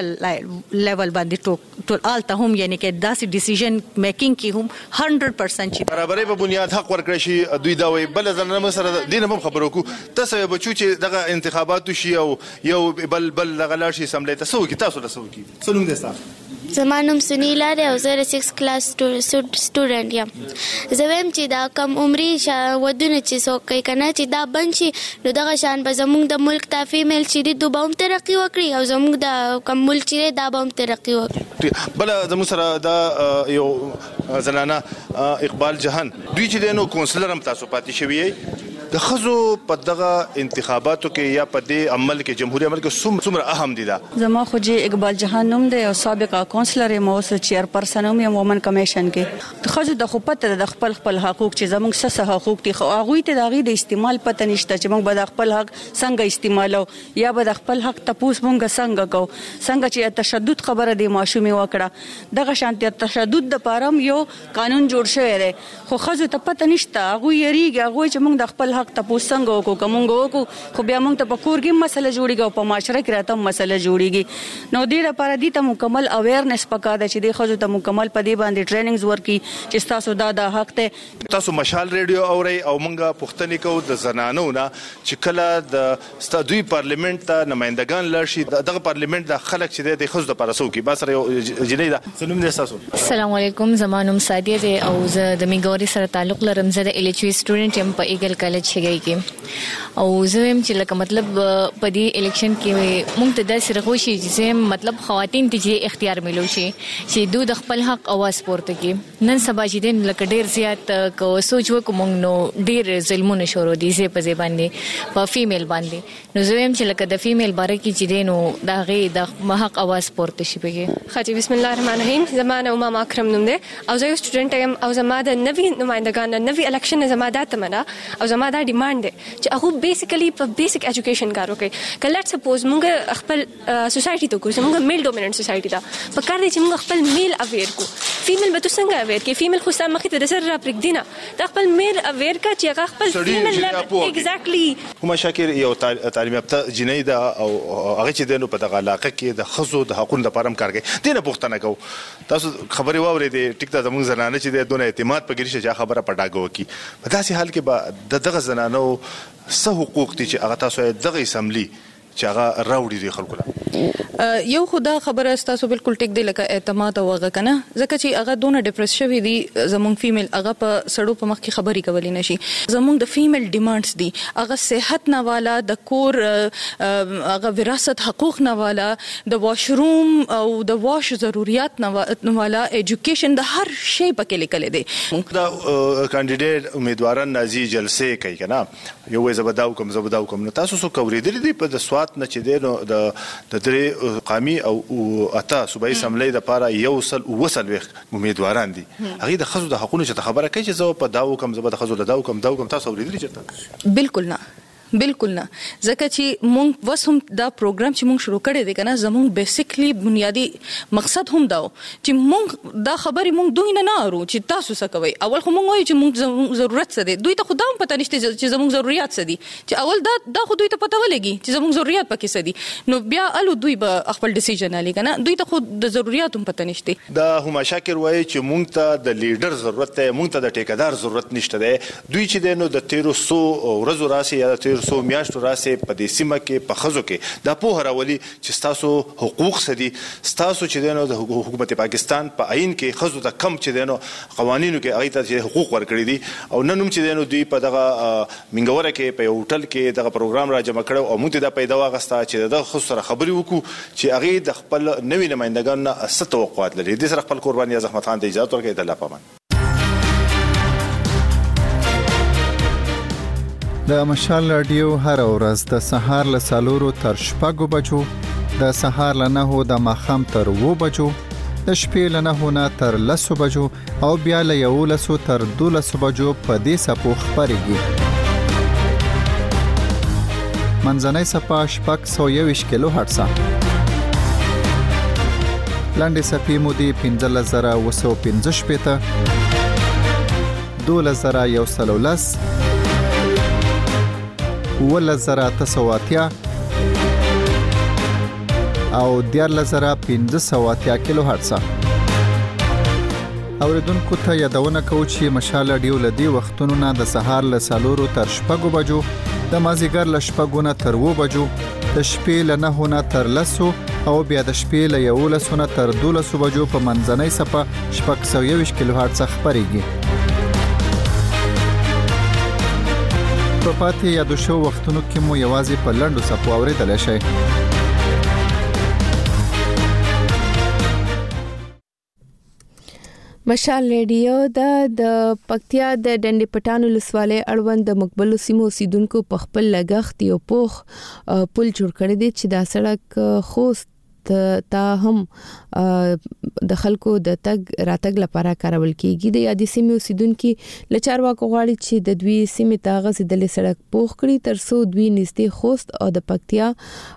لیول باندې ټول آلته هم یعنی کې داسې ډیسیژن میکینګ کې هم هنډرډ پرسنټ چې برابرۍ په بنیاد حق ورکړي شي دوی دا وي بل ځنه سره دینه هم خبرو کو تاسو بچو چې دغه انتخابات شي او یو بل بل غلار شي سملې تاسو کی تاسو تاسو کی څنګه ده تاسو زمانوم سنیلا ده او زه سکس کلاس سټوډنټ یم زه ویم چې دا کم عمري ودونه چې څوک کوي کنه چې دا بند شي نو دغه شان به زموږ د ملک ته فیمیل چې دي دوه هم ترقی وکړي او زموږ د کم ملک چې دا به هم ترقی وکړي بل زموږ سره دا یو زنانه اقبال جهان دوی چې دینو کونسلر هم تاسو پاتې شوی د خزو په دغه انتخاباتو کې یا په دې عمل کې جمهوریت عمل کې څومره اهم دي دا زما خو چې اقبال جهان نوم دی او سابقه کونسلر یم او چیر پرسن یم وومن کمیشن کې د خزو د خو پته د خپل خپل حقوق چې زموږ سس حقوق دي خو هغه ته دغه د استعمال پته نشته چې موږ به د خپل حق څنګه استعمالو یا به د خپل حق تپوس مونږ څنګه کو څنګه چې تشدد خبره دی ماشومي وکړه دغه شانتي تشدد د پارم یو قانون جوړ شوی دی خو خزو ته پته نشته هغه یریږي هغه چې موږ د خپل حق تاسو څنګه وکړو کومه وکړو خو بیا موږ ته په کور کې مسله جوړیږي او په معاشره کې راته مسله جوړیږي نو دې لپاره دې ته مکمل اویرنس پکار دی چې د خزو ته مکمل په دې باندې ټریننګز ورکي چې تاسو دا د حق ته تاسو مشال ریډیو اوري او موږ پښتني کو د زنانو نه چې کله د ستادوی پارلیمنت ته نمائندگان لرشي دغه پارلیمنت د خلک چې د خزو لپاره سو کې بس سره جنې دا سلام دې تاسو السلام علیکم زمانوم سادیه او زه د میګوري سره تعلق لرم زه د ال ایچ وی سټوډنټ یم په ایګل کالج کې او زه هم چې لکه مطلب په دې الیکشن کې مونږ ته د سره خوشي چې مطلب خواتین ته چې اختیار ملو شي چې دوی د خپل حق اواز پورته کړي نن سبا چې دین لکه ډیر زیات کو سوچ وکوم نو ډیر ظلمونه شروع دي زه په ځای باندې په فیمیل باندې نو زه هم چې لکه د فیمیل باره کې چې دینو دا غي د حق اواز پورته شي بګي خاطی بسم الله الرحمن الرحیم زمانه امام اکرم نوم دی او زه یو سټوډنټ یم او زما د نوی نمائندگان نوی الیکشن زما د تمنا او زما د ډیماند دی چې هغه بیسیکلی په بیسیک ایجوکیشن کار وکړي کله لیټس سپوز موږ خپل سوسایټي ته کوو موږ میل ډومیننت سوسایټي دا په کار دي چې موږ خپل میل اویر کو فیمیل به تاسو څنګه اویر کې فیمیل خو سم مخې ته د سر را پرګ دینه دا خپل میل اویر کا چې هغه خپل فیمیل ایگزیکټلی کوم شاکر یو تعلیم یافته جنۍ دا او هغه چې دنو په دغه علاقه کې د خزو د حقوقو لپاره کار کوي دینه پوښتنه کو تاسو خبري واورې ټیک ته زموږ زنانه چې د دونه اعتماد په ګریشه چې خبره پټاګو کی په داسې حال کې به دغه زنانو څه حقوق دي چې هغه تاسو دغه اسمبلی چې هغه راوړي دي خلکو له یو خدا خبره تاسو بالکل ټیک دی لکه اعتماد او هغه کنه ځکه چې هغه دونه ډیپریس شوی دي زمونږ فیمیل هغه په سړو په مخ کې خبري کولی نشي زمونږ د فیمیل ډیمانډز دي هغه صحت نه والا د کور هغه وراثت حقوق نه والا د واشروم او د واش ضرورت نه والا ایجوکیشن د هر شی په کې لیکل دي دا کاندیډیټ امیدواران نازي جلسه کوي کنه یو زبداو کوم زبداو کوم تاسو سو کوریدل دي په د سواد نه چې دینو د د درې قامي او اتا صوبایي سملې د لپاره یو سل وسل وخ امیدواران دي هغه د خزو د حقوقو چې خبره کوي چې زه په داو کم زبد خزو د داو کم داو کم تاسو اوریدلی چرته بالکل نه بالکل نه، ځکه چې مونږ وس هم دا پروګرام چې مونږ شروع کړی دی کنه زمونږ بیسیکلی بنیادی مقصد هم دا چې مونږ دا خبرې مونږ دوی نه نه اورو چې تاسو څه کوي. اول خو مونږ وایو چې مونږ ضرورت څه دی، دوی ته خو دا هم پته نشته چې زمونږ ضرورت څه دي، چې اول دا دا خو دوی ته پته ولګي چې زمونږ ضرورت پکې څه دي، نو بیا الو دوی به خپل ډیسیژن علي کنه، دوی ته خو د ضرورت هم پته نشته. دا هم شاکر وایي چې مونږ ته د لیډر ضرورت دی، مونږ ته د ټیکدار ضرورت نشته دی. دوی چې دی نو د تیرو سو ورځو راسي یا د تیرو سو میاشتو راسي په دې سیمه کې په خزو کې دا پوهه راولي چې ستاسو حقوق څه دي، ستاسو چې دی نو د حکومت پاکستان په عین کې خزو ته کم چې دی نو قوانینو کې هغه ته حقوق ورکړي دي. او نن هم چې دی نو دوی په دغه منګوره کې په یو هوټل کې دغه پروګرام را جمع کړو او موږ ته دا پیدا واغسته چې دغه خصوص سره خبرې وکړو چې هغه د خپل نوي نمائندګانو نه څه توقعات لري. د سره خپل قرباني احمد خان ته اجازه ورکړئ. د الله پامان. د مشال رادیو هر ورځ د سهار له څلورو تر شپږو بجو، د سهار له نهو د ماښام تر اوو بجو، د شپې له نهو نه تر لسو بجو او بیا له یولسو تر دولسو بجو په دې څپو خپرېږي. منځنۍ څپه شپږ سوه یوویشت کیلو هرټزه، لنډې څپې مودې پنځلس زره اوه سوه پنځه شپېته، دولس زره یو سل او لس، اوولس زره اته سوه اتیا او دیارلس زره پنځه سوه اتیا کیلو هرټزه. اوریدونکو ته یادونه کوو چې مشال رادیو له دې وختونو نه د سهار له څلورو تر شپږو بجو، د مازدیګر له شپږو نه تر اوو بجو، د شپې له نهو نه تر لسو او بیا د شپې له یولسو نه تر دولسو بجو په منځنۍ څپه شپږ سوه یوویشت کیلو هرټزه خپرېږي. په پاتې یادو شو وختونو کې مو یوازې په لنډو څپو اورېدلی شئ. مشال رادیو د پکتیا د ډنډې پټان ولسوالۍ اړوند د مقبلو سیمو اوسیدونکو په خپل لګښت یو پوخ پل جوړ کړی دی چې دا سړک خوست ته هم د خلکو د تګ راتګ لپاره کارول کیږي. د یادې سیمې اوسیدونکو لچارواکو غواړي چې د دوی سیمې ته غځېدلې سړک پوخ کړي ترڅو دوی نږدې خوست او د پکتیا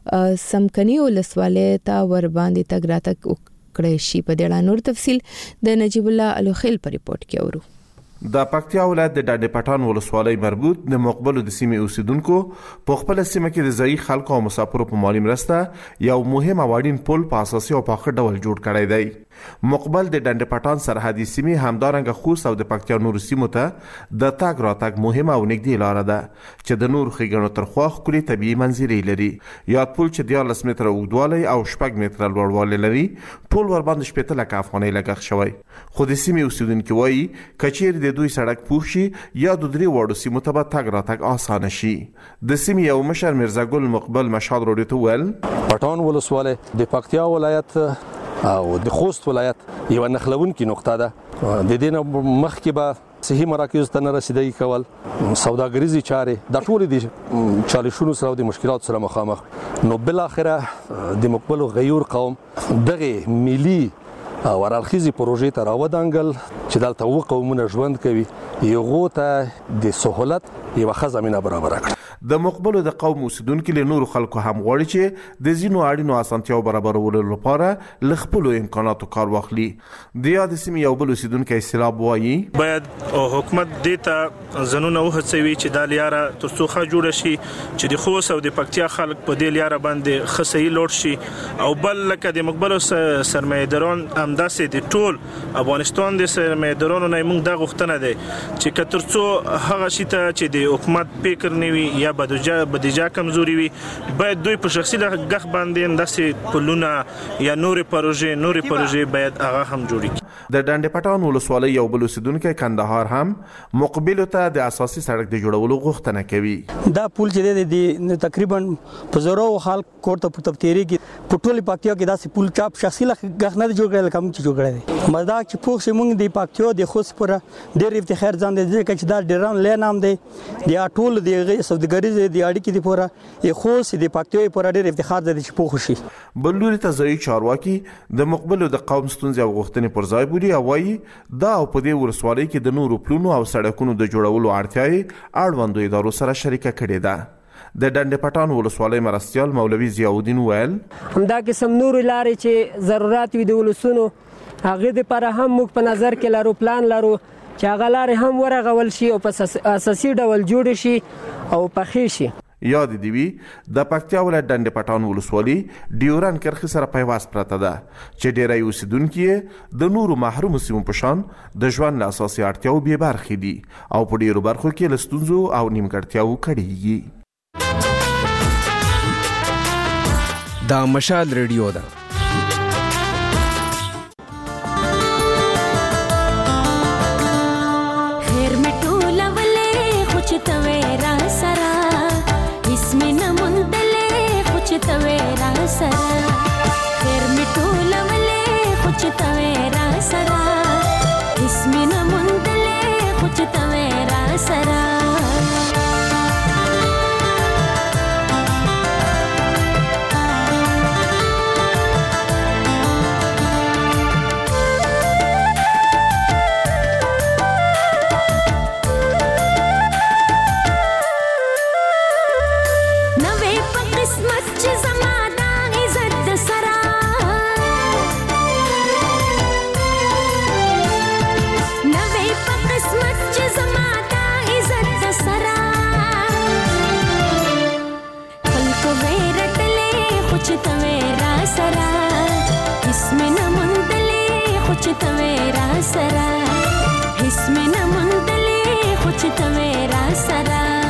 سمکني ولسوالۍ ته ور باندې تګ راتګ کړی شي. په دې اړه نور تفصیل د نجیب الله الوخیل په ریپورت کې اورو. د پکتیا ولایت د ډاډې پټان ولسوالۍ مربوط د مقبلو د سیمې اوسیدونکو په خپل سیمه کې د ځایي خلکو او مسافرو په مالي مرسته یو مهم او اړین پل په اساسي او په ښه ډول جوړ کړی دی. مقبل د ډاډې پټان سرحدي سیمې همدارنګه خوست او د پکتیا نورو سیمو ته د تګ راتګ مهمه او نږدې لاره ده چې د نورو ښېګڼو تر خوا ښکلي طبیعي منظرې لري. یاد پل چې دیارلس متره اوږدوالی او شپږ متره لوړوالی لري، ټول ورباندې شپېته لکه افغانۍ لګښت شوی. خو د سیمې اوسیدونکي وایي که چیرې د دوی سړک پوخ شي یا د درې واړو سیمو ته به تګ راتګ اسانه شي. د سیمې یو مشر میرزا ګل مقبل مشال رادیو ته وویل پټان ولسوالۍ د پکتیا ولایت او د خوست ولایت یو نښلونکې نقطه ده. د دې نه مخکې به صحي مراکزو ته نه رسیدګي کول، سوداګریزي چارې د ټولې د چالشونو سره او د مشکلاتو سره مخامخ. نو بالاخره د مقبلو غیور قوم دغه ملي او ورالخیزي پروژې ته راودانګل چې دلته و قومونه ژوند کوي، یغو ته د سهولت یو ښه زمینه برابره کړه. د مقبلو د قوم اوسیدونکو له نورو خلکو هم غواړي چې د ځینو اړینو اسانتیاو برابرولو لپاره له خپلو امکاناتو کار واخلي. د یادې سیمې یو بل اوسیدونکی سیلاب وایي باید حکومت دې ته ځانونه وهڅوي چې دا لیاره تر څو ښه جوړه شي چې د خوست او د پکتیا خلک په دې لیاره باندې ښه صحیح لوړ شي. او بل لکه د مقبلو سرمایه‌داران همداسې د ټول افغانستان د سرمایه‌دارانو نه موږ دا غوښتنه ده چې که تر څو هغه شي ته چې د حکومت فکر نه وي یا بدوجا بدیجا کمزوري وي، باید دوی په شخصي لګښت باندې انداسې پلونه یا نورې پروژې نورې پروژې باید هغه هم جوړي. د ډنډې پټان ولسوالۍ یو بل اوسیدونکی کندهار هم مقبلو ته د اساسي سړک د جوړولو غوښتنه کوي. دا پل چې دی تقریبا په زرو خلک کوټه په تپتيري کې په ټولي پکتیا کې داسې پل چاپ شخصي لګښت نه جوړ کړل کوم چې جوړ کړی دی. مزدا چې پوښ سیمونږ دی پکتیا د خوست پر ډېر افتخار ځان دی چې دا ډیران لینام دی د ټول دی سوداګریز دی اړیکې دی پوره یو خوست دی پکتیا پر ډېر افتخار دی چې پوښ شي. بلوري ته ځای چارواکي د مقبلو د قوم ستونزې او غوښتنې پر ځای بوري او وايي دا او په دې ولسوالۍ کې د نورو پلونو او سړکونو د جوړولو اړتیا یې اړوندو ادارو سره شریکه کړې ده. د ډنډ پټان ولسوالۍ مرستيال مولوي ضیاءالدین ویل همدا قسم نور لارې چې ضرورت وي د ولسونو هغه د پر هم موږ په نظر کې لارو پلان لارو چې هغه لارې هم ورغول شي او په اساسي ډول جوړ شي او پخې شي. یاد دی وی د پکتیا ولایت ډنډ پټان ولسوالۍ ډیورن کرخي سره پیواز پراته ده چې ډیری اوسیدونکو د نورو محروم سیمو په شان د ژوند له اساسي اړتیاو بې برخې دي او په ډیرو برخو کې له ستونزو او نیمګړتیاو کړيږي. دا مشال ریډیو ده. خیر مټوله ولې خو چې ته را سره اسمه نمندلې خو چې ته را سره خیر مټوله ولې خو چې ته را سره اسمه نمندلې خو چې ته را سره اسمه نمندلې خو چې ته را سره اسمه نمندلې خو چې ته را سره